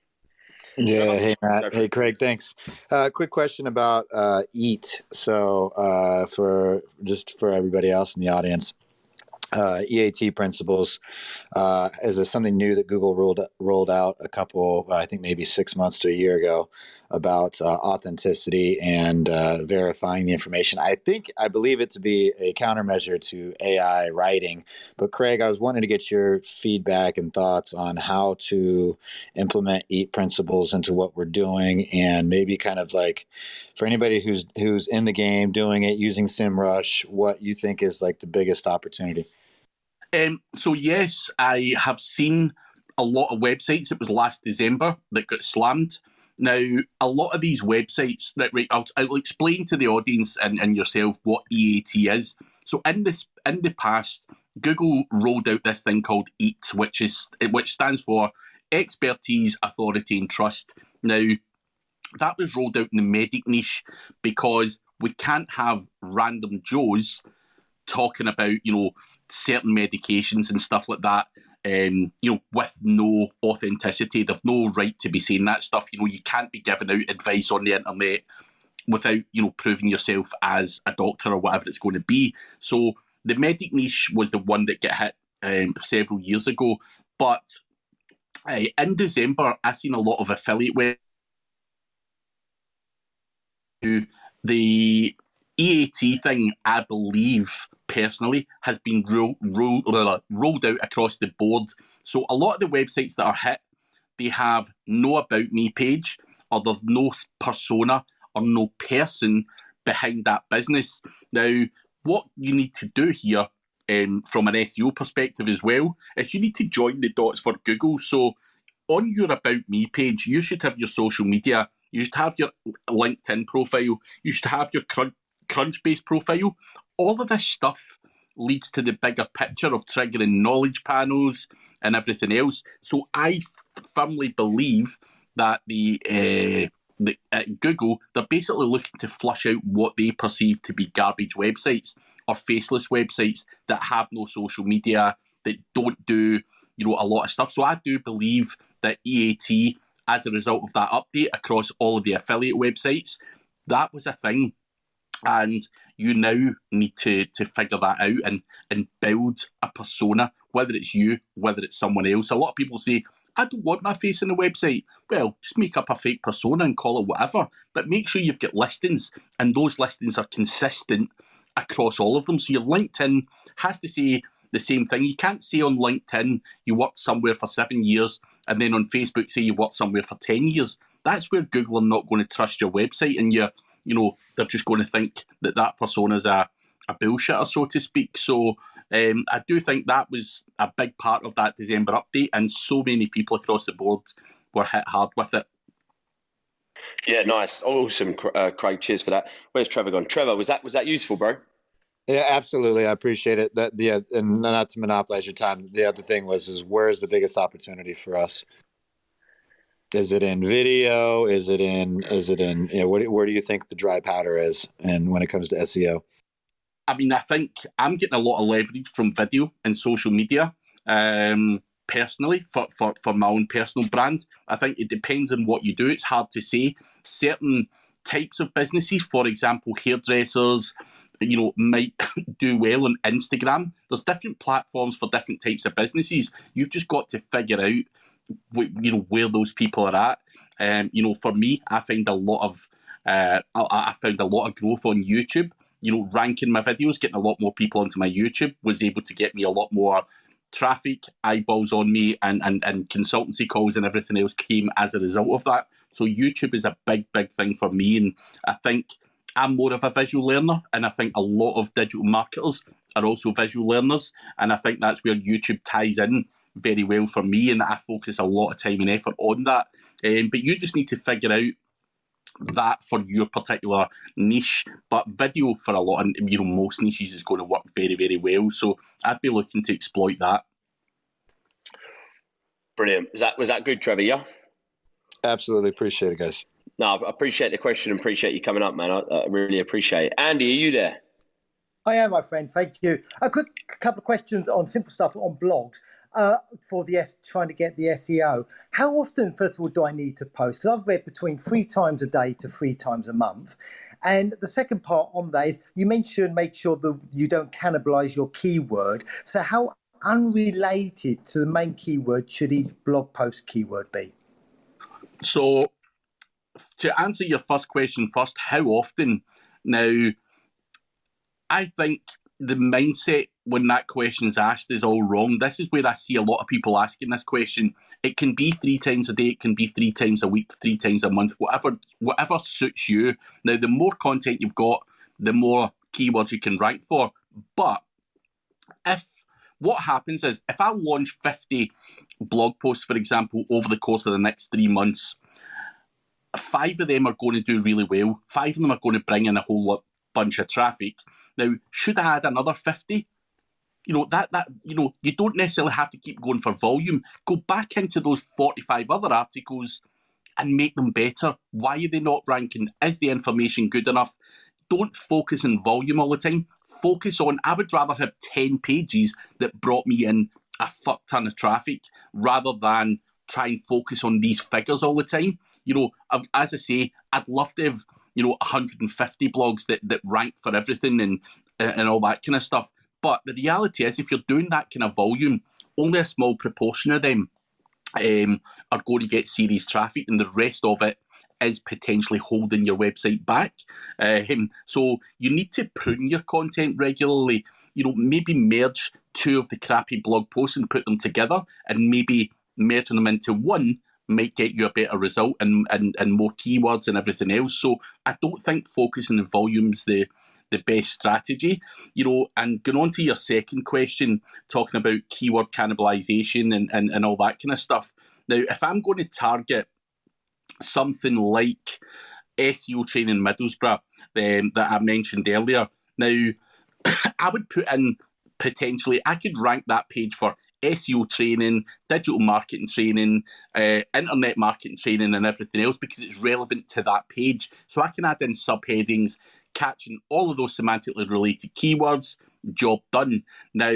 Yeah, Trevor? Hey, Matt. Hey, Craig, thanks. Uh, quick question about uh, EAT. So uh, for just for everybody else in the audience, Uh, E A T principles uh, is something new that Google rolled rolled out a couple, I think maybe six months to a year ago, about uh, authenticity and uh, verifying the information. I think I believe it to be a countermeasure to A I writing. But Craig, I was wanting to get your feedback and thoughts on how to implement EAT principles into what we're doing, and maybe kind of like for anybody who's who's in the game doing it using SEMrush, what you think is like the biggest opportunity. Um, so yes, I have seen a lot of websites. It was last December that got slammed. Now, a lot of these websites, right, I'll, I'll explain to the audience and, and yourself what E A T is. So in this, in the past, Google rolled out this thing called EAT, which is which stands for Expertise, Authority, and Trust. Now, that was rolled out in the medic niche because we can't have random Joes talking about, you know, certain medications and stuff like that, um, you know, with no authenticity. They've no right to be saying that stuff. You know, you can't be giving out advice on the internet without, you know, proving yourself as a doctor or whatever it's going to be. So the medic niche was the one that got hit um, several years ago. But uh, in December, I seen a lot of affiliate websites. The E A T thing, I believe, personally, has been roll, roll, rolled out across the board. So a lot of the websites that are hit, they have no About Me page, or there's no persona or no person behind that business. Now, what you need to do here, um, from an S E O perspective as well, is you need to join the dots for Google. So on your About Me page, you should have your social media, you should have your LinkedIn profile, you should have your Crunch, Crunchbase profile. All of this stuff leads to the bigger picture of triggering knowledge panels and everything else. So I firmly believe that the, uh, the at Google, they're basically looking to flush out what they perceive to be garbage websites or faceless websites that have no social media, that don't do, you know, a lot of stuff. So I do believe that E A T as a result of that update across all of the affiliate websites. That was a thing. And you now need to to figure that out and, and build a persona, whether it's you, whether it's someone else. A lot of people say, I don't want my face on the website. Well, just make up a fake persona and call it whatever. But make sure you've got listings, and those listings are consistent across all of them. So your LinkedIn has to say the same thing. You can't say on LinkedIn you worked somewhere for seven years and then on Facebook say you worked somewhere for ten years. That's where Google are not going to trust your website, and you're you know, they're just going to think that that persona is a, a bullshitter, so to speak. So um, I do think that was a big part of that December update, and so many people across the board were hit hard with it. Yeah, nice. Awesome, uh, Craig. Cheers for that. Where's Trevor gone? Trevor, was that was that useful, bro? Yeah, absolutely. I appreciate it. That the uh, and not to monopolize your time. The other thing was is where's the biggest opportunity for us? Is it in video? Is it in? Is it in? You know, what, where do you think the dry powder is? And when it comes to S E O, I mean, I think I'm getting a lot of leverage from video and social media. Um, personally, for, for for my own personal brand, I think it depends on what you do. It's hard to say. Certain types of businesses, for example, hairdressers, you know, might do well on Instagram. There's different platforms for different types of businesses. You've just got to figure out, you know, where those people are at. Um, you know, for me, I find a lot of, uh, I, I found a lot of growth on YouTube. You know, ranking my videos, getting a lot more people onto my YouTube was able to get me a lot more traffic, eyeballs on me, and and and consultancy calls and everything else came as a result of that. So YouTube is a big, big thing for me, and I think I'm more of a visual learner, and I think a lot of digital marketers are also visual learners, and I think that's where YouTube ties in very well for me, and I focus a lot of time and effort on that. Um, but you just need to figure out that for your particular niche. But video for a lot of, you know, most niches is going to work very, very well. So I'd be looking to exploit that. Brilliant. Was that was that good, Trevor? Yeah. Absolutely appreciate it, guys. No, I appreciate the question and appreciate you coming up, man. I, I really appreciate it. Andy, are you there? I am, my friend. Thank you. A quick couple of questions on simple stuff on blogs. Uh, for the S, trying to get the S E O, how often, first of all, do I need to post? Because I've read between three times a day to three times a month. And the second part on that is you mentioned make sure that you don't cannibalize your keyword. So how unrelated to the main keyword should each blog post keyword be? So to answer your first question first, how often? Now, I think the mindset when that question's asked is all wrong. This is where I see a lot of people asking this question. It can be three times a day, it can be three times a week, three times a month, whatever whatever suits you. Now, the more content you've got, the more keywords you can rank for. But if what happens is, if I launch fifty blog posts, for example, over the course of the next three months, five of them are going to do really well. Five of them are going to bring in a whole lot, bunch of traffic. Now, should I add another fifty? You know, that, that, you know, you don't necessarily have to keep going for volume. Go back into those forty-five other articles and make them better. Why are they not ranking? Is the information good enough? Don't focus on volume all the time. Focus on, I would rather have ten pages that brought me in a fuck ton of traffic rather than try and focus on these figures all the time. You know, as I say, I'd love to have, you know, one hundred fifty blogs that, that rank for everything and and all that kind of stuff. But the reality is, if you're doing that kind of volume, only a small proportion of them um, are going to get serious traffic, and the rest of it is potentially holding your website back. Um, so you need to prune your content regularly. You know, maybe merge two of the crappy blog posts and put them together, and maybe merging them into one might get you a better result and, and, and more keywords and everything else. So I don't think focusing on volume's the the best strategy. You know, and going on to your second question, talking about keyword cannibalization and, and, and all that kind of stuff. Now, if I'm going to target something like S E O training Middlesbrough um, that I mentioned earlier, now I would put in potentially, I could rank that page for S E O training, digital marketing training, uh, internet marketing training and everything else because it's relevant to that page. So I can add in subheadings, catching all of those semantically related keywords, job done. Now,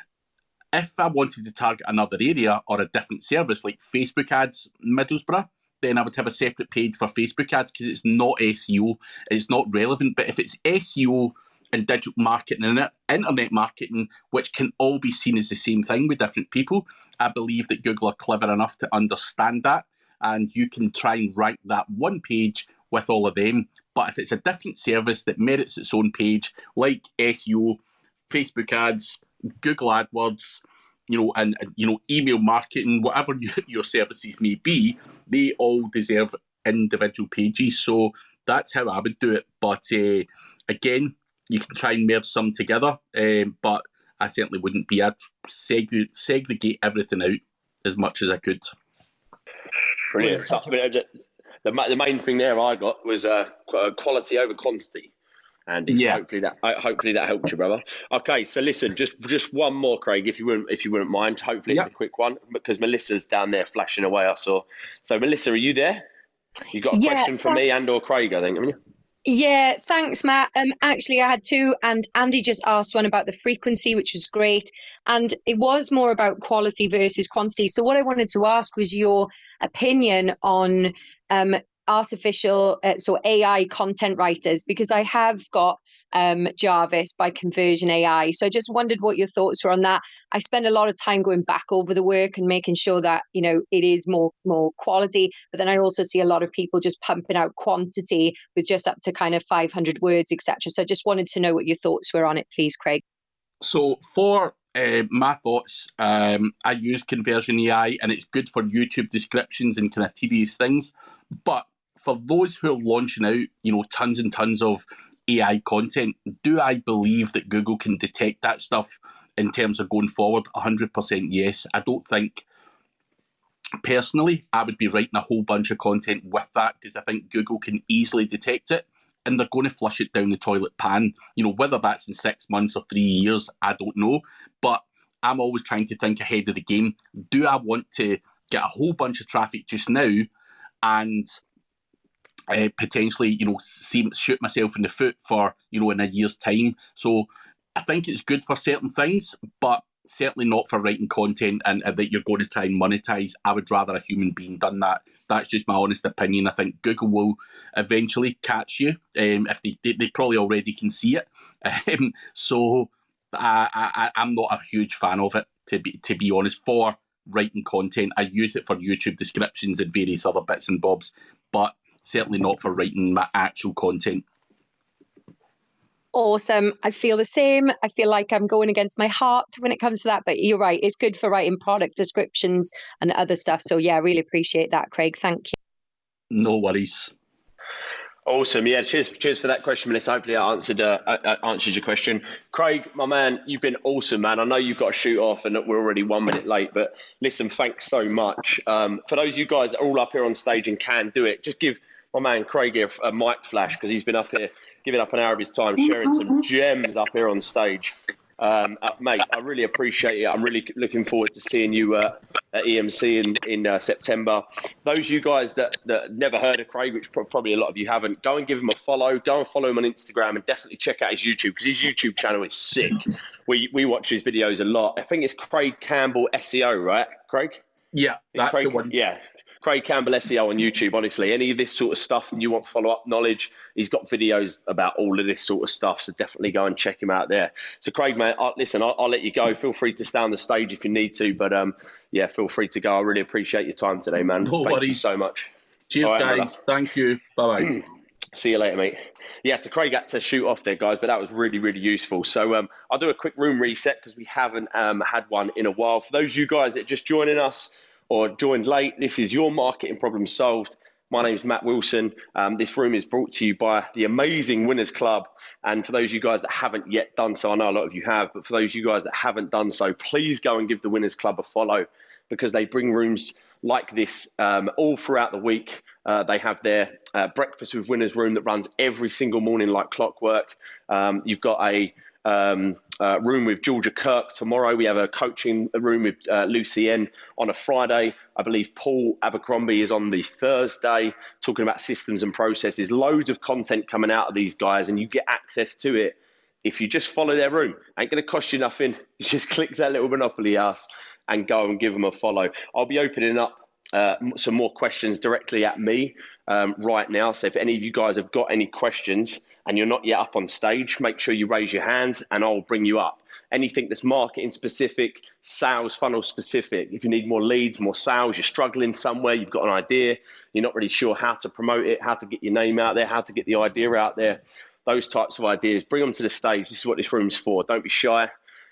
if I wanted to target another area or a different service like Facebook ads Middlesbrough, then I would have a separate page for Facebook ads because it's not S E O, it's not relevant. But if it's S E O and digital marketing and internet marketing, which can all be seen as the same thing with different people, I believe that Google are clever enough to understand that, and you can try and rank that one page with all of them. But if it's a different service that merits its own page, like S E O, Facebook ads, Google AdWords, you know, and, and you know, email marketing, whatever you, your services may be, they all deserve individual pages. So that's how I would do it. But uh, again, you can try and merge some together, um, but I certainly wouldn't be. I'd segregate, segregate everything out as much as I could. Brilliant. So, the, the, the main thing there I got was uh, quality over quantity. And yeah. hopefully that hopefully that helped you, brother. Okay, so listen, just just one more, Craig, if you wouldn't if you wouldn't mind. Hopefully it's yep. a quick one because Melissa's down there flashing away. I saw. So Melissa, are you there? You got a yeah, question for me and or Craig, I think, haven't you? Yeah, thanks, Matt. Um, actually, I had two, and Andy just asked one about the frequency, which was great, and it was more about quality versus quantity. So what I wanted to ask was your opinion on um, artificial, uh, so A I content writers, because I have got um, Jarvis by Conversion A I. So I just wondered what your thoughts were on that. I spend a lot of time going back over the work and making sure that, you know, it is more, more quality. But then I also see a lot of people just pumping out quantity with just up to kind of five hundred words, et cetera. So I just wanted to know what your thoughts were on it, please, Craig. So for uh, my thoughts, um, I use Conversion A I, and it's good for YouTube descriptions and kind of tedious things. But for those who are launching out, you know, tons and tons of A I content, do I believe that Google can detect that stuff in terms of going forward? one hundred percent yes. I don't think, personally, I would be writing a whole bunch of content with that because I think Google can easily detect it and they're going to flush it down the toilet pan. You know, whether that's in six months or three years, I don't know. But I'm always trying to think ahead of the game. Do I want to get a whole bunch of traffic just now and Uh, potentially, you know, see, shoot myself in the foot for, you know, in a year's time? So I think it's good for certain things, but certainly not for writing content and uh, that you're going to try and monetize. I would rather a human being done that. That's just my honest opinion. I think Google will eventually catch you. Um, if they, they, they probably already can see it. Um, so I, I, I'm not a huge fan of it, to be to be honest. For writing content, I use it for YouTube descriptions and various other bits and bobs, but certainly not for writing my actual content. Awesome. I feel the same. I feel like I'm going against my heart when it comes to that, but you're right. It's good for writing product descriptions and other stuff. So yeah, I really appreciate that, Craig. Thank you. No worries. Awesome. Yeah, cheers cheers for that question, Melissa. Hopefully I answered uh, I answered your question. Craig, my man, you've been awesome, man. I know you've got to shoot off and we're already one minute late, but listen, thanks so much. Um, for those of you guys that are all up here on stage and can do it, just give my man Craig a, a mic flash because he's been up here giving up an hour of his time, sharing some gems up here on stage. Um, uh, mate, I really appreciate it. I'm really looking forward to seeing you uh, at E M C in, in uh, September. Those of you guys that, that never heard of Craig, which probably a lot of you haven't, go and give him a follow. Go and follow him on Instagram and definitely check out his YouTube because his YouTube channel is sick. We we watch his videos a lot. I think it's Craig Campbell S E O, right, Craig? Yeah, that's Craig, the one. Yeah. Craig Campbell S E O on YouTube, honestly. Any of this sort of stuff and you want follow-up knowledge, he's got videos about all of this sort of stuff, so definitely go and check him out there. So Craig, man, I'll, listen, I'll, I'll let you go. Feel free to stay on the stage if you need to, but um, yeah, feel free to go. I really appreciate your time today, man. No Thank worries. you so much. Cheers, right, guys. Brother. Thank you. Bye-bye. See you later, mate. Yeah, so Craig had to shoot off there, guys, but that was really, really useful. So um, I'll do a quick room reset because we haven't um, had one in a while. For those of you guys that are just joining us, or joined late, this is Your Marketing Problem Solved. My name is Matt Wilson. Um, this room is brought to you by the amazing Winners Club. And for those of you guys that haven't yet done so, I know a lot of you have, but for those of you guys that haven't done so, please go and give the Winners Club a follow because they bring rooms like this um, all throughout the week. Uh, they have their uh, Breakfast with Winners room that runs every single morning like clockwork. Um, you've got a Um, uh, room with Georgia Kirk tomorrow. We have a coaching room with uh, Lucy N on a Friday. I believe Paul Abercrombie is on the Thursday talking about systems and processes. Loads of content coming out of these guys and you get access to it if you just follow their room. Ain't going to cost you nothing. You just click that little Monopoly house and go and give them a follow. I'll be opening up uh, some more questions directly at me um, right now. So if any of you guys have got any questions and you're not yet up on stage, make sure you raise your hands and I'll bring you up. Anything that's marketing specific, sales funnel specific. If you need more leads, more sales, you're struggling somewhere, you've got an idea, you're not really sure how to promote it, how to get your name out there, how to get the idea out there, those types of ideas, bring them to the stage. This is what this room's for. Don't be shy.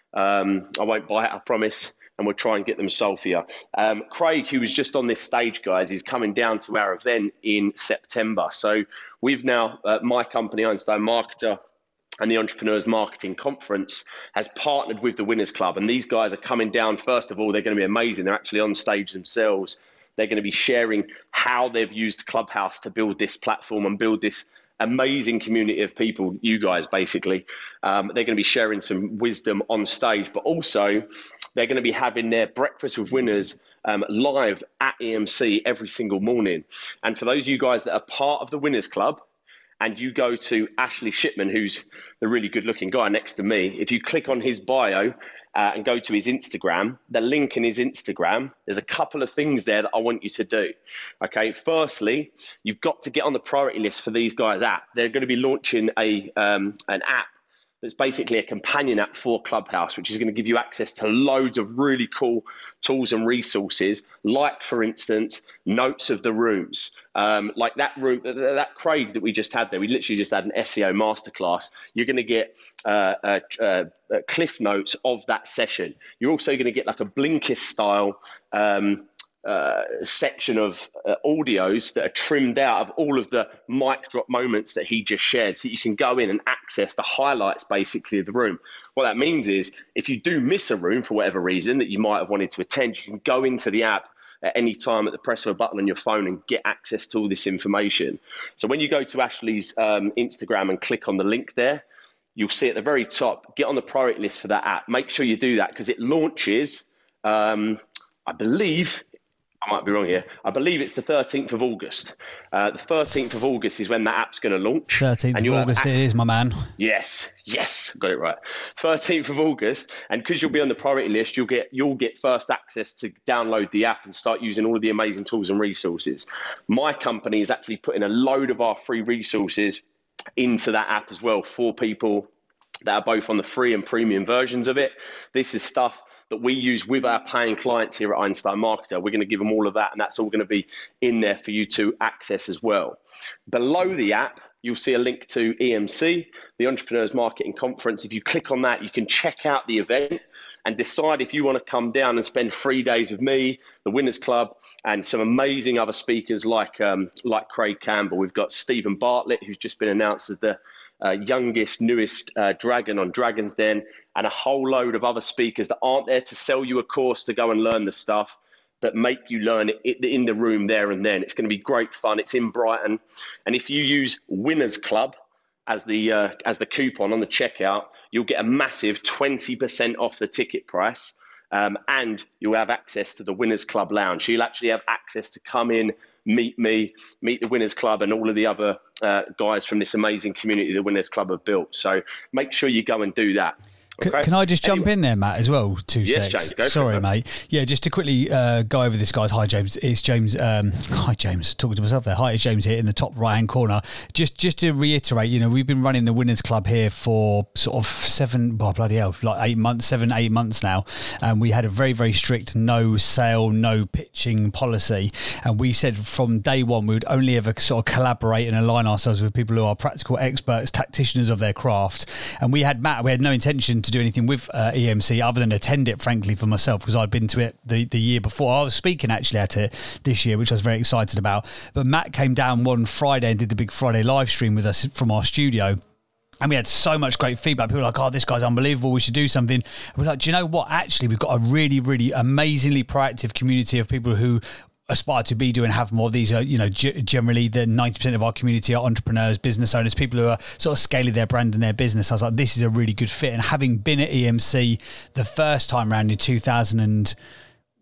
Um, I won't buy it, I promise. And we'll try and get them solved for you. Um, Craig, who was just on this stage, guys, is coming down to our event in September. So we've now, uh, my company, Einstein Marketer, and the Entrepreneurs Marketing Conference has partnered with the Winners Club. And these guys are coming down. First of all, they're going to be amazing. They're actually on stage themselves. They're going to be sharing how they've used Clubhouse to build this platform and build this amazing community of people, you guys, basically. Um, they're going to be sharing some wisdom on stage, but also they're going to be having their Breakfast with Winners um, live at E M C every single morning. And for those of you guys that are part of the Winners Club, and you go to Ashley Shipman, who's the really good looking guy next to me, if you click on his bio uh, and go to his Instagram, the link in his Instagram, there's a couple of things there that I want you to do. Okay, firstly, you've got to get on the priority list for these guys' app. They're going to be launching a um, an app that's basically a companion app for Clubhouse, which is going to give you access to loads of really cool tools and resources, like, for instance, notes of the rooms. Um, like that room, that Craig that we just had there, we literally just had an S E O masterclass. You're going to get uh, uh, uh, cliff notes of that session. You're also going to get like a Blinkist style um, Uh, section of uh, audios that are trimmed out of all of the mic drop moments that he just shared, so you can go in and access the highlights basically of the room. What that means is if you do miss a room for whatever reason that you might have wanted to attend, you can go into the app at any time at the press of a button on your phone and get access to all this information. So when you go to Ashley's um, Instagram and click on the link there, you'll see at the very top, get on the priority list for that app. Make sure you do that because it launches, um, I believe, I might be wrong here. I believe it's the thirteenth of August. Uh, the thirteenth of August is when that app's going to launch. thirteenth of August it is, my man. Yes, yes, got it right. thirteenth of August, and because you'll be on the priority list, you'll get you'll get first access to download the app and start using all of the amazing tools and resources. My company is actually putting a load of our free resources into that app as well for people that are both on the free and premium versions of it. This is stuff that we use with our paying clients here at Einstein Marketer. We're going to give them all of that, and that's all going to be in there for you to access as well. Below the app, you'll see a link to E M C, the Entrepreneurs Marketing Conference. If you click on that, you can check out the event and decide if you want to come down and spend three days with me, the Winners Club, and some amazing other speakers like um, like Craig Campbell. We've got Stephen Bartlett, who's just been announced as the uh, youngest, newest uh, dragon on Dragon's Den, and a whole load of other speakers that aren't there to sell you a course to go and learn the stuff, but make you learn it in the room there and then. It's going to be great fun. It's in Brighton. And if you use Winners Club as the uh, as the coupon on the checkout, you'll get a massive twenty percent off the ticket price. Um, and you'll have access to the Winners Club Lounge. So you'll actually have access to come in, meet me, meet the Winners Club and all of the other uh, guys from this amazing community the Winners Club have built. So make sure you go and do that. Okay. Can I just jump anyway. in there, Matt, as well? Two yes, secs. James, go Sorry, for it, mate. Yeah, just to quickly uh, go over this, guys. Hi, James. It's James. Um, hi, James. Talking to myself there. Hi, it's James here in the top right-hand corner. Just just to reiterate, you know, we've been running the Winners Club here for sort of seven, oh, bloody hell, like eight months, seven, eight months now. And we had a very, very strict no sale, no pitching policy. And we said from day one, we would only ever sort of collaborate and align ourselves with people who are practical experts, tacticians of their craft. And we had Matt, we had no intention to do anything with uh, E M C other than attend it, frankly, for myself, because I'd been to it the, the year before. I was speaking actually at it this year, which I was very excited about. But Matt came down one Friday and did the big Friday live stream with us from our studio. And we had so much great feedback. People were like, oh, this guy's unbelievable. We should do something. And we're like, do you know what? Actually, we've got a really, really amazingly proactive community of people who aspire to be doing have more of these. Uh, you know, g- generally the ninety percent of our community are entrepreneurs, business owners, people who are sort of scaling their brand and their business. I was like, this is a really good fit. And having been at E M C the first time around in two thousand and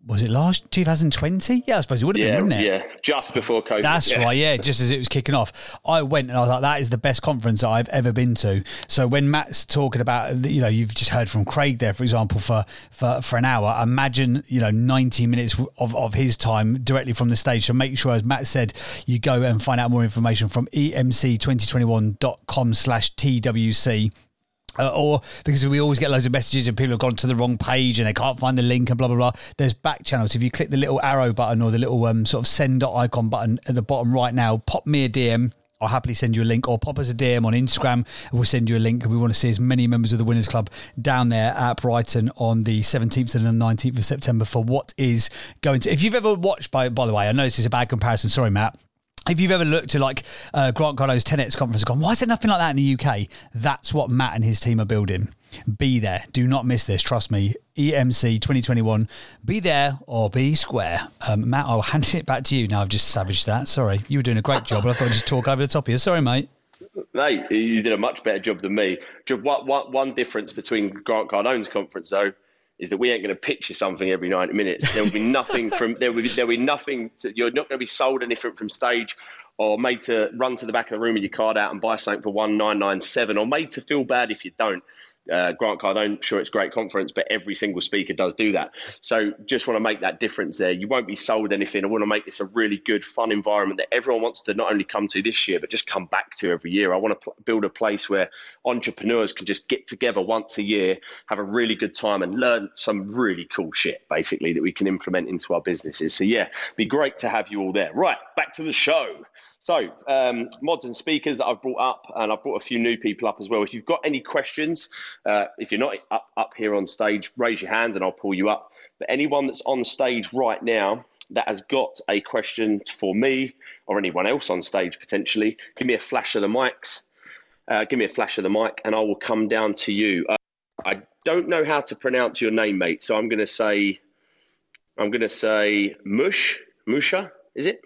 Was it last twenty twenty? Yeah, I suppose it would have yeah, been, wouldn't it? Yeah, just before COVID. That's yeah. right, yeah, just as it was kicking off. I went and I was like, that is the best conference that I've ever been to. So when Matt's talking about, you know, you've just heard from Craig there, for example, for, for, for an hour, imagine, you know, ninety minutes of, of his time directly from the stage. So make sure, as Matt said, you go and find out more information from E M C twenty twenty-one dot com slash T W C. Uh, or because we always get loads of messages and people have gone to the wrong page and they can't find the link and blah, blah, blah. There's back channels. If you click the little arrow button or the little um, sort of send icon button at the bottom right now, pop me a D M. I'll happily send you a link, or pop us a D M on Instagram and we'll send you a link. We want to see as many members of the Winners Club down there at Brighton on the seventeenth and the nineteenth of September for what is going to... If you've ever watched, by, by the way, I know this is a bad comparison. Sorry, Matt. If you've ever looked at like uh, Grant Cardo's ten X conference and gone, why is there nothing like that in the U K? That's what Matt and his team are building. Be there. Do not miss this. Trust me. E M C twenty twenty-one. Be there or be square. Um, Matt, I'll hand it back to you. Now I've just savaged that. Sorry. You were doing a great job, but I thought I'd just talk over the top of you. Sorry, mate. Mate, you did a much better job than me. One, one, one difference between Grant Cardone's conference, though, is that we ain't going to pitch you something every ninety minutes. There will be nothing from there. Will be, there will be nothing. To, you're not going to be sold anything from stage, or made to run to the back of the room with your card out and buy something for one nine nine seven, or made to feel bad if you don't. Uh, Grant Cardone, sure, it's a great conference, but every single speaker does do that. So just want to make that difference there. You won't be sold anything. I want to make this a really good, fun environment that everyone wants to not only come to this year, but just come back to every year. I want to pl- build a place where entrepreneurs can just get together once a year, have a really good time and learn some really cool shit, basically, that we can implement into our businesses. So yeah, it'd be great to have you all there. Right, back to the show. So, um, mods and speakers that I've brought up, and I've brought a few new people up as well. If you've got any questions, uh, if you're not up, up here on stage, raise your hand and I'll pull you up. But anyone that's on stage right now that has got a question for me or anyone else on stage potentially, give me a flash of the mics. Uh, give me a flash of the mic and I will come down to you. Uh, I don't know how to pronounce your name, mate. So I'm going to say, I'm going to say Mush, Musha, is it?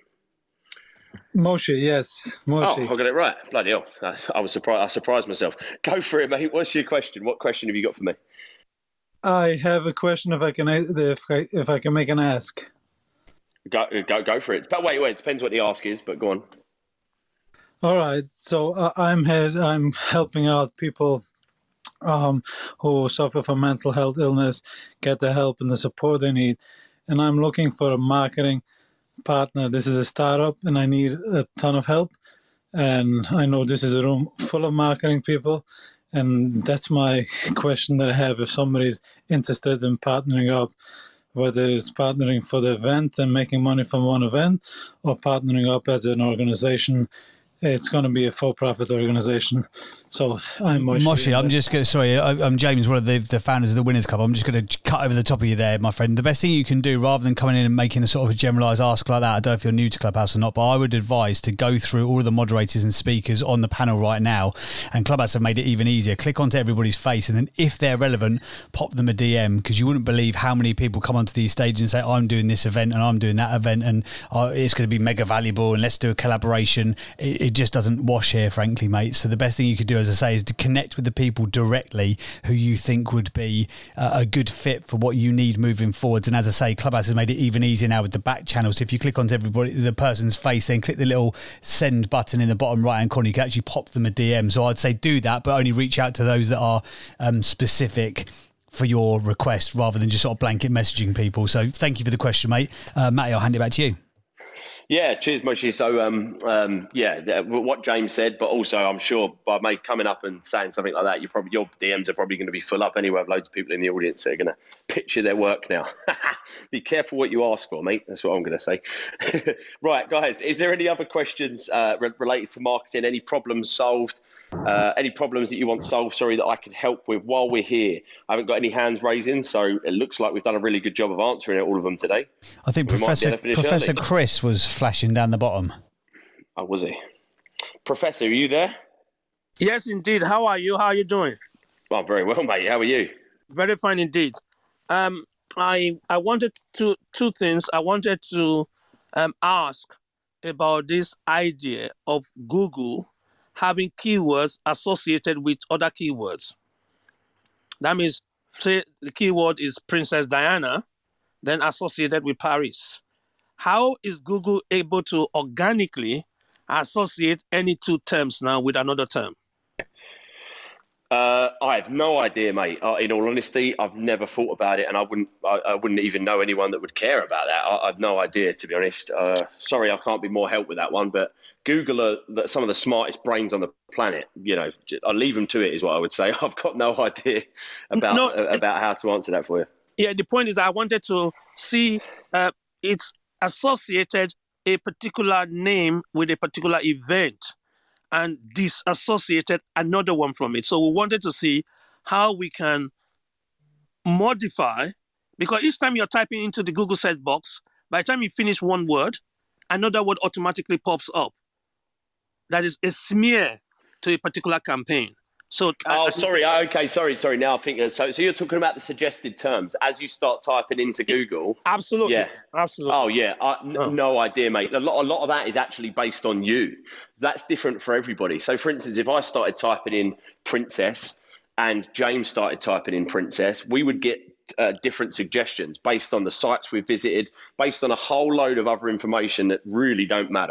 Moshe, yes. Moshe. Oh, I got it right. Bloody hell. I, I was surprised. I surprised myself. Go for it, mate. What's your question? What question have you got for me? I have a question if I can if I, if I can make an ask. Go, go, go for it. But wait, wait. It depends what the ask is, but go on. All right. So uh, I'm head, I'm helping out people um, who suffer from mental health illness, get the help and the support they need. And I'm looking for a marketing partner. This is a startup and I need a ton of help, and I know this is a room full of marketing people, and that's my question that I have. If somebody's interested in partnering up, whether it's partnering for the event and making money from one event, or partnering up as an organization, it's going to be a for-profit organization. So I'm Moshe. Moshe, I'm just going to, sorry, I'm James, one of the, the founders of the Winners Club. I'm just going to cut over the top of you there, my friend. The best thing you can do, rather than coming in and making a sort of a generalised ask like that, I don't know if you're new to Clubhouse or not, but I would advise to go through all of the moderators and speakers on the panel right now, and Clubhouse have made it even easier. Click onto everybody's face, and then if they're relevant, pop them a D M, because you wouldn't believe how many people come onto these stages and say, I'm doing this event and I'm doing that event, and oh, it's going to be mega valuable and let's do a collaboration. It, it just doesn't wash here, frankly, mate. So the best thing you could do, as I say, is to connect with the people directly who you think would be uh, a good fit for what you need moving forwards. And as I say, Clubhouse has made it even easier now with the back channel. So if you click onto everybody, the person's face, then click the little send button in the bottom right hand corner, you can actually pop them a D M. So I'd say do that, but only reach out to those that are um, specific for your request, rather than just sort of blanket messaging people. So thank you for the question, mate. Uh, Matty, I'll hand it back to you. Yeah, cheers, Moshe. So, um, um, yeah, what James said, but also I'm sure by me coming up and saying something like that, you probably your D Ms are probably going to be full up anyway of loads of people in the audience that are going to picture their work now. Be careful what you ask for, mate. That's what I'm going to say. Right, guys, is there any other questions uh, re- related to marketing? Any problems solved? Uh, any problems that you want solved, sorry, that I could help with while we're here? I haven't got any hands raising, so it looks like we've done a really good job of answering all of them today. I think we Professor Professor early. Chris was flashing down the bottom. Oh, was he? Professor, are you there? Yes, indeed. How are you? How are you doing? Well, very well, mate. How are you? Very fine indeed. Um, I I wanted to two things. I wanted to um, ask about this idea of Google having keywords associated with other keywords. That means, say the keyword is Princess Diana, then associated with Paris. How is Google able to organically associate any two terms now with another term? Uh, I have no idea, mate. Uh, in all honesty, I've never thought about it, and I wouldn't. I, I wouldn't even know anyone that would care about that. I, I've no idea, to be honest. Uh, sorry, I can't be more help with that one. But Google are some of the smartest brains on the planet. You know, I'll leave them to it, is what I would say. I've got no idea about no, uh, about how to answer that for you. Yeah, the point is, I wanted to see uh, it's associated a particular name with a particular event, and disassociated another one from it. So we wanted to see how we can modify, because each time you're typing into the Google search box, by the time you finish one word, another word automatically pops up. That is a smear to a particular campaign. So, oh, I, sorry. Okay, sorry, sorry. Now I think so. So you're talking about the suggested terms as you start typing into Google. Absolutely. Yeah. Absolutely. Oh, yeah. I, n- Oh. No idea, mate. A lot, a lot of that is actually based on you. That's different for everybody. So, for instance, if I started typing in princess and James started typing in princess, we would get uh, different suggestions based on the sites we've visited, based on a whole load of other information that really don't matter.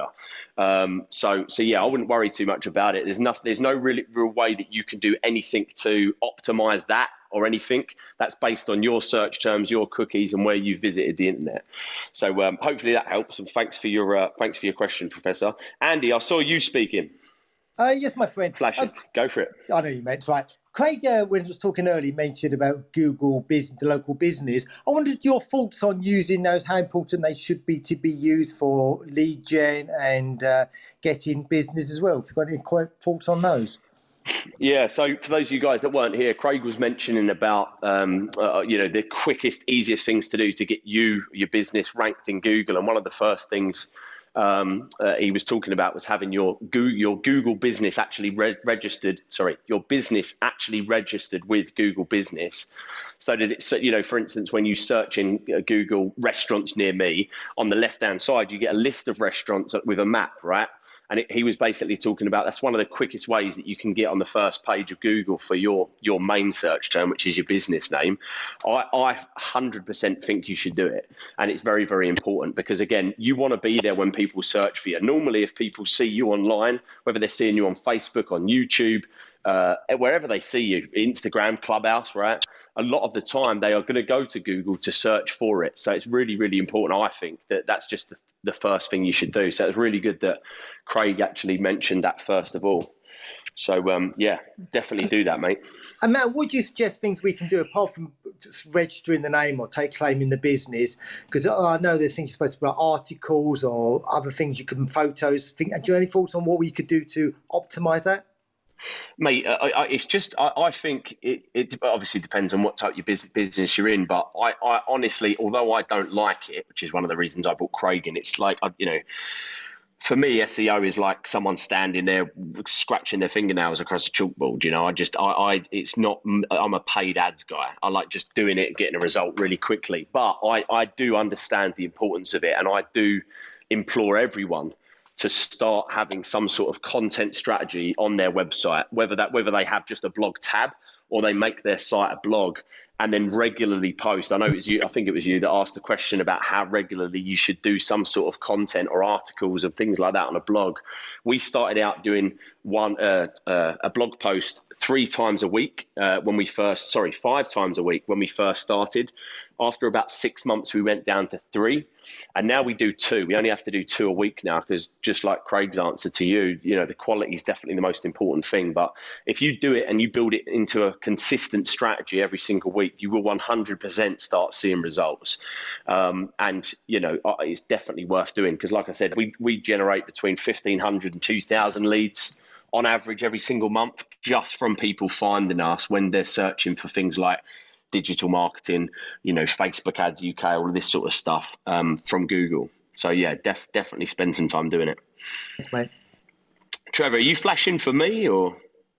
Um, so, so yeah, I wouldn't worry too much about it. There's nothing, there's no really real way that you can do anything to optimize that or anything. That's based on your search terms, your cookies, and where you visited the internet. So, um, hopefully that helps. And thanks for your uh, thanks for your question, Professor Andy. I saw you speaking. Uh, yes, my friend. Flash it. Uh, Go for it. I know you meant right. Craig, uh, when he was talking earlier, mentioned about Google business, the local business. I wondered your thoughts on using those, how important they should be to be used for lead gen and uh, getting business as well. If you've got any qu- thoughts on those? Yeah, so for those of you guys that weren't here, Craig was mentioning about, um, uh, you know, the quickest, easiest things to do to get you, your business ranked in Google. And one of the first things um, uh, he was talking about was having your Google, your Google business actually re- registered, sorry, your business actually registered with Google Business. So that it's, you know, for instance, when you search in uh, Google restaurants near me, on the left-hand side, you get a list of restaurants with a map, right? And it, he was basically talking about that's one of the quickest ways that you can get on the first page of Google for your your main search term, which is your business name. I, I one hundred percent think you should do it. And it's very, very important because, again, you want to be there when people search for you. Normally, if people see you online, whether they're seeing you on Facebook, on YouTube, uh, wherever they see you, Instagram, Clubhouse, right? A lot of the time they are going to go to Google to search for it. So it's really, really important, I think, that that's just the, the first thing you should do. So it's really good that Craig actually mentioned that first of all. So, um, yeah, definitely do that, mate. And Matt, would you suggest things we can do apart from just registering the name or take claiming the business? Because oh, I know there's things you're supposed to put like articles or other things you can, photos. Think, do you have any thoughts on what we could do to optimise that? Mate, I, I, it's just, I, I think it, it obviously depends on what type of business, business you're in. But I, I honestly, although I don't like it, which is one of the reasons I brought Craig in, it's like, you know, for me, S E O is like someone standing there scratching their fingernails across a chalkboard. You know, I just, I, I, it's not, I'm a paid ads guy. I like just doing it and getting a result really quickly. But I, I do understand the importance of it. And I do implore everyone to start having some sort of content strategy on their website, whether that whether they have just a blog tab or they make their site a blog and then regularly post. I know it was you, I think it was you that asked the question about how regularly you should do some sort of content or articles and things like that on a blog. We started out doing one uh, uh, a blog post three times a week uh, when we first, sorry, five times a week when we first started. After about six months, we went down to three. And now we do two. We only have to do two a week now because just like Craig's answer to you, you know, the quality is definitely the most important thing. But if you do it and you build it into a consistent strategy every single week, you will one hundred percent start seeing results. Um, and, you know, it's definitely worth doing because, like I said, we, we generate between fifteen hundred and two thousand leads on average every single month just from people finding us when they're searching for things like digital marketing, you know, Facebook ads U K, all of this sort of stuff um, from Google. So yeah, def- definitely spend some time doing it. Thanks, mate. Trevor, are you flashing for me or?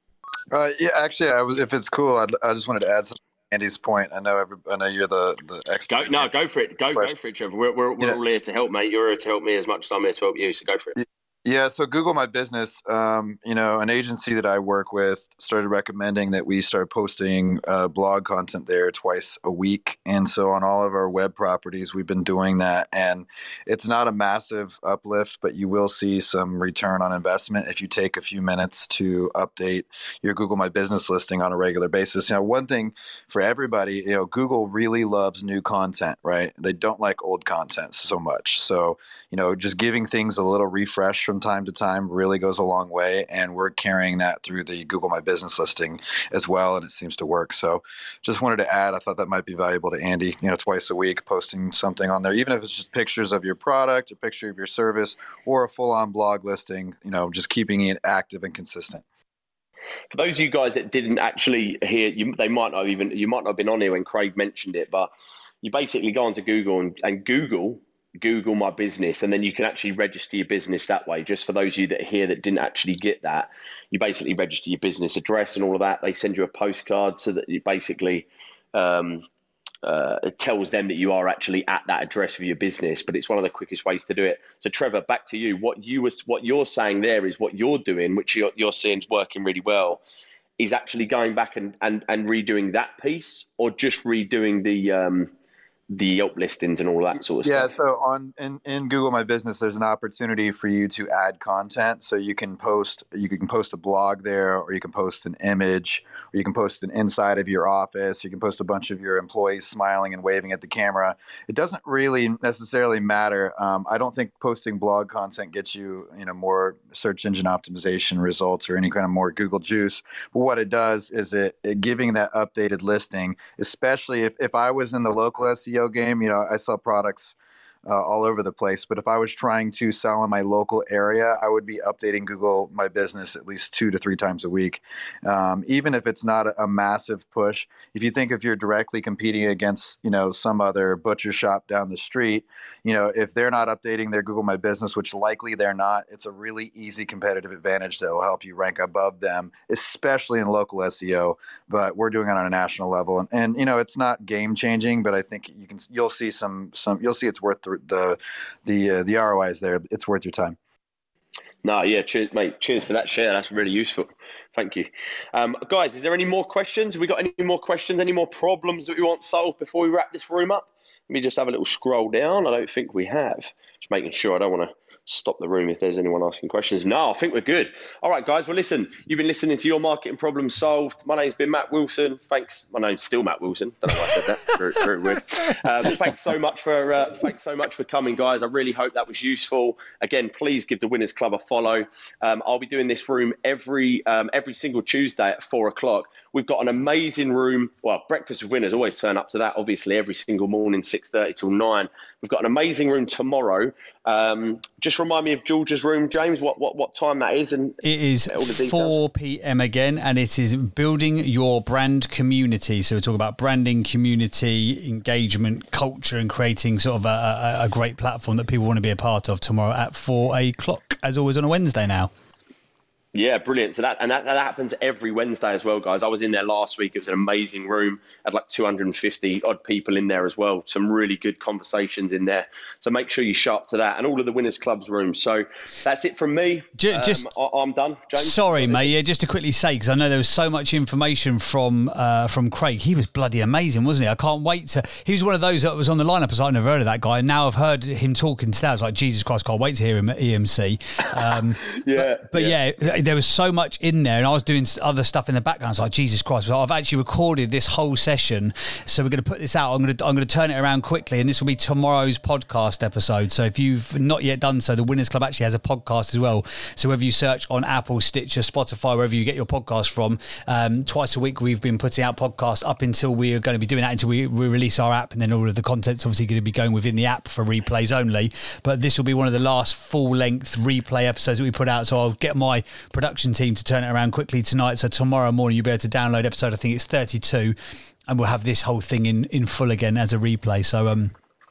Uh, yeah, actually, I was, if it's cool, I'd, I just wanted to add something to Andy's point. I know every, I know you're the the expert. Go, no, go for it. Go, go for it, Trevor. We're we're, we're yeah. all here to help, mate. You're here to help me as much as I'm here to help you. So go for it. Yeah, so Google My Business, um, you know, an agency that I work with started recommending that we start posting uh, blog content there twice a week. And so on all of our web properties, we've been doing that. And it's not a massive uplift, but you will see some return on investment if you take a few minutes to update your Google My Business listing on a regular basis. You know, one thing for everybody, you know, Google really loves new content, right? They don't like old content so much. So, you know, just giving things a little refresh from time to time really goes a long way. And we're carrying that through the Google My Business listing as well. And it seems to work. So just wanted to add, I thought that might be valuable to Andy, you know, twice a week, posting something on there, even if it's just pictures of your product, a picture of your service, or a full on blog listing, you know, just keeping it active and consistent. For those of you guys that didn't actually hear, you, they might not even, you might not have been on here when Craig mentioned it, but you basically go onto Google and, and Google Google My Business, and then you can actually register your business that way. Just for those of you that are here that didn't actually get that, you basically register your business address and all of that. They send you a postcard so that you basically um, uh, it tells them that you are actually at that address for your business. But it's one of the quickest ways to do it. So Trevor, back to you. What you was what you're saying there is what you're doing, which you're, you're seeing is working really well, is actually going back and, and, and redoing that piece, or just redoing the um, the Yelp listings and all that sort of yeah, stuff. Yeah, so on in, in Google My Business, there's an opportunity for you to add content. So you can post you can post a blog there, or you can post an image, or you can post an inside of your office. You can post a bunch of your employees smiling and waving at the camera. It doesn't really necessarily matter. Um, I don't think posting blog content gets you, you know, more search engine optimization results or any kind of more Google juice. But what it does is it, it giving that updated listing, especially if, if I was in the local S E O game, you know, I sell products uh, all over the place. But if I was trying to sell in my local area, I would be updating Google My Business at least two to three times a week. Um, even if it's not a, a massive push, if you think if you're directly competing against, you know, some other butcher shop down the street, you know, if they're not updating their Google My Business, which likely they're not, it's a really easy competitive advantage that will help you rank above them, especially in local S E O. But we're doing it on a national level, and, and you know, it's not game changing, but I think you can, you'll see some, some, you'll see it's worth the, the, the, uh, the R O I is there. It's worth your time. No, yeah, cheers, mate. Cheers for that share. That's really useful. Thank you. Um, guys, is there any more questions? Have we got any more questions, any more problems that we want solved before we wrap this room up? Let me just have a little scroll down. I don't think we have. Just making sure I don't want to stop the room if there's anyone asking questions. No, I think we're good. All right, guys. Well, listen, you've been listening to Your Marketing Problem Solved. My name's been Matt Wilson. Thanks. My name's still Matt Wilson. Don't know why I said that. Very, very weird. Um, thanks so much for uh, thanks so much for coming, guys. I really hope that was useful. Again, please give the Winners Club a follow. Um, I'll be doing this room every um, every single Tuesday at four o'clock. We've got an amazing room. Well, Breakfast with Winners always turn up to that, obviously, every single morning, six thirty till nine. We've got an amazing room tomorrow. Um, just remind me of George's room, James, what what, what time that is. And it is four p.m. again, and it is building your brand community. So we're talking about branding, community, engagement, culture, and creating sort of a, a, a great platform that people want to be a part of tomorrow at four o'clock, as always on a Wednesday now. Yeah, brilliant. So that and that, that happens every Wednesday as well, guys. I was in there last week. It was an amazing room. Had like two hundred fifty odd people in there as well. Some really good conversations in there. So make sure you show up to that and all of the Winners Club's rooms. So that's it from me. Just, um, I, I'm done. James, sorry, mate. Yeah, just to quickly say, because I know there was so much information from uh, from Craig. He was bloody amazing, wasn't he? I can't wait to. He was one of those that was on the lineup. I was like, I've never heard of that guy. And now I've heard him talking today. I was like, Jesus Christ, can't wait to hear him at E M C. Um, yeah, but, but yeah. yeah, there was so much in there, and I was doing other stuff in the background. I was like, Jesus Christ! So I've actually recorded this whole session, so we're going to put this out. I'm going to I'm going to turn it around quickly, and this will be tomorrow's podcast episode. So if you've not yet done so, the Winners Club actually has a podcast as well. So whether you search on Apple, Stitcher, Spotify, wherever you get your podcast from, um, twice a week we've been putting out podcasts up until we are going to be doing that until we, we release our app, and then all of the content's obviously going to be going within the app for replays only. But this will be one of the last full-length replay episodes that we put out. So I'll get my production team to turn it around quickly tonight, so tomorrow morning you'll be able to download episode, I think it's thirty-two, and we'll have this whole thing in in full again as a replay. So um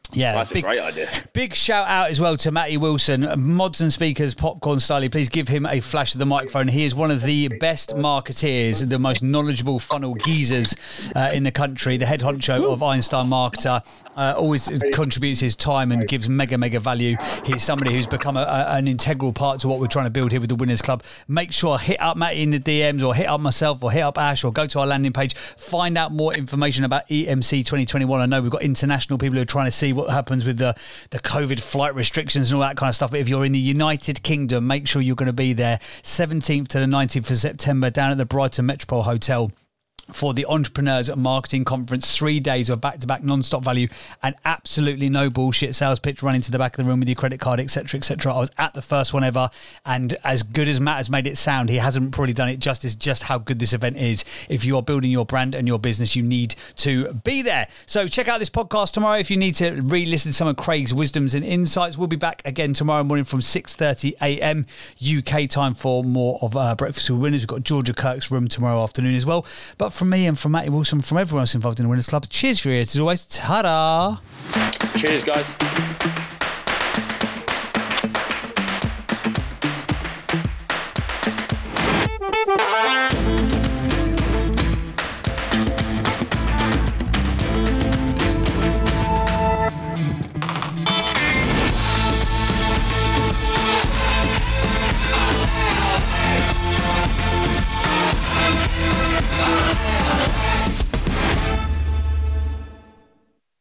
Yeah, that's big, a great idea. Big shout out as well to Matty Wilson, Mods and Speakers, Popcorn Styly. Please give him a flash of the microphone. He is one of the best marketeers, the most knowledgeable funnel geezers uh, in the country, the head honcho of Einstein Marketer. Uh, always contributes his time and gives mega, mega value. He's somebody who's become a, a, an integral part to what we're trying to build here with the Winners Club. Make sure, hit up Matty in the D Ms or hit up myself or hit up Ash or go to our landing page. Find out more information about E M C twenty twenty-one. I know we've got international people who are trying to see what happens with the, the COVID flight restrictions and all that kind of stuff. But if you're in the United Kingdom, make sure you're going to be there seventeenth to the nineteenth of September down at the Brighton Metropole Hotel for the Entrepreneurs Marketing Conference. Three days of back-to-back non-stop value and absolutely no bullshit sales pitch running to the back of the room with your credit card, et cetera, et cetera. I was at the first one ever, and as good as Matt has made it sound, he hasn't probably done it justice just how good this event is. If you are building your brand and your business, you need to be there. So check out this podcast tomorrow if you need to re-listen to some of Craig's wisdoms and insights. We'll be back again tomorrow morning from six thirty a.m. U K time for more of uh, Breakfast with Winners. We've got Georgia Kirk's room tomorrow afternoon as well. But from me and from Matty Wilson, from everyone else involved in the Winners Club, cheers for your ears as always. Ta-da! Cheers, guys.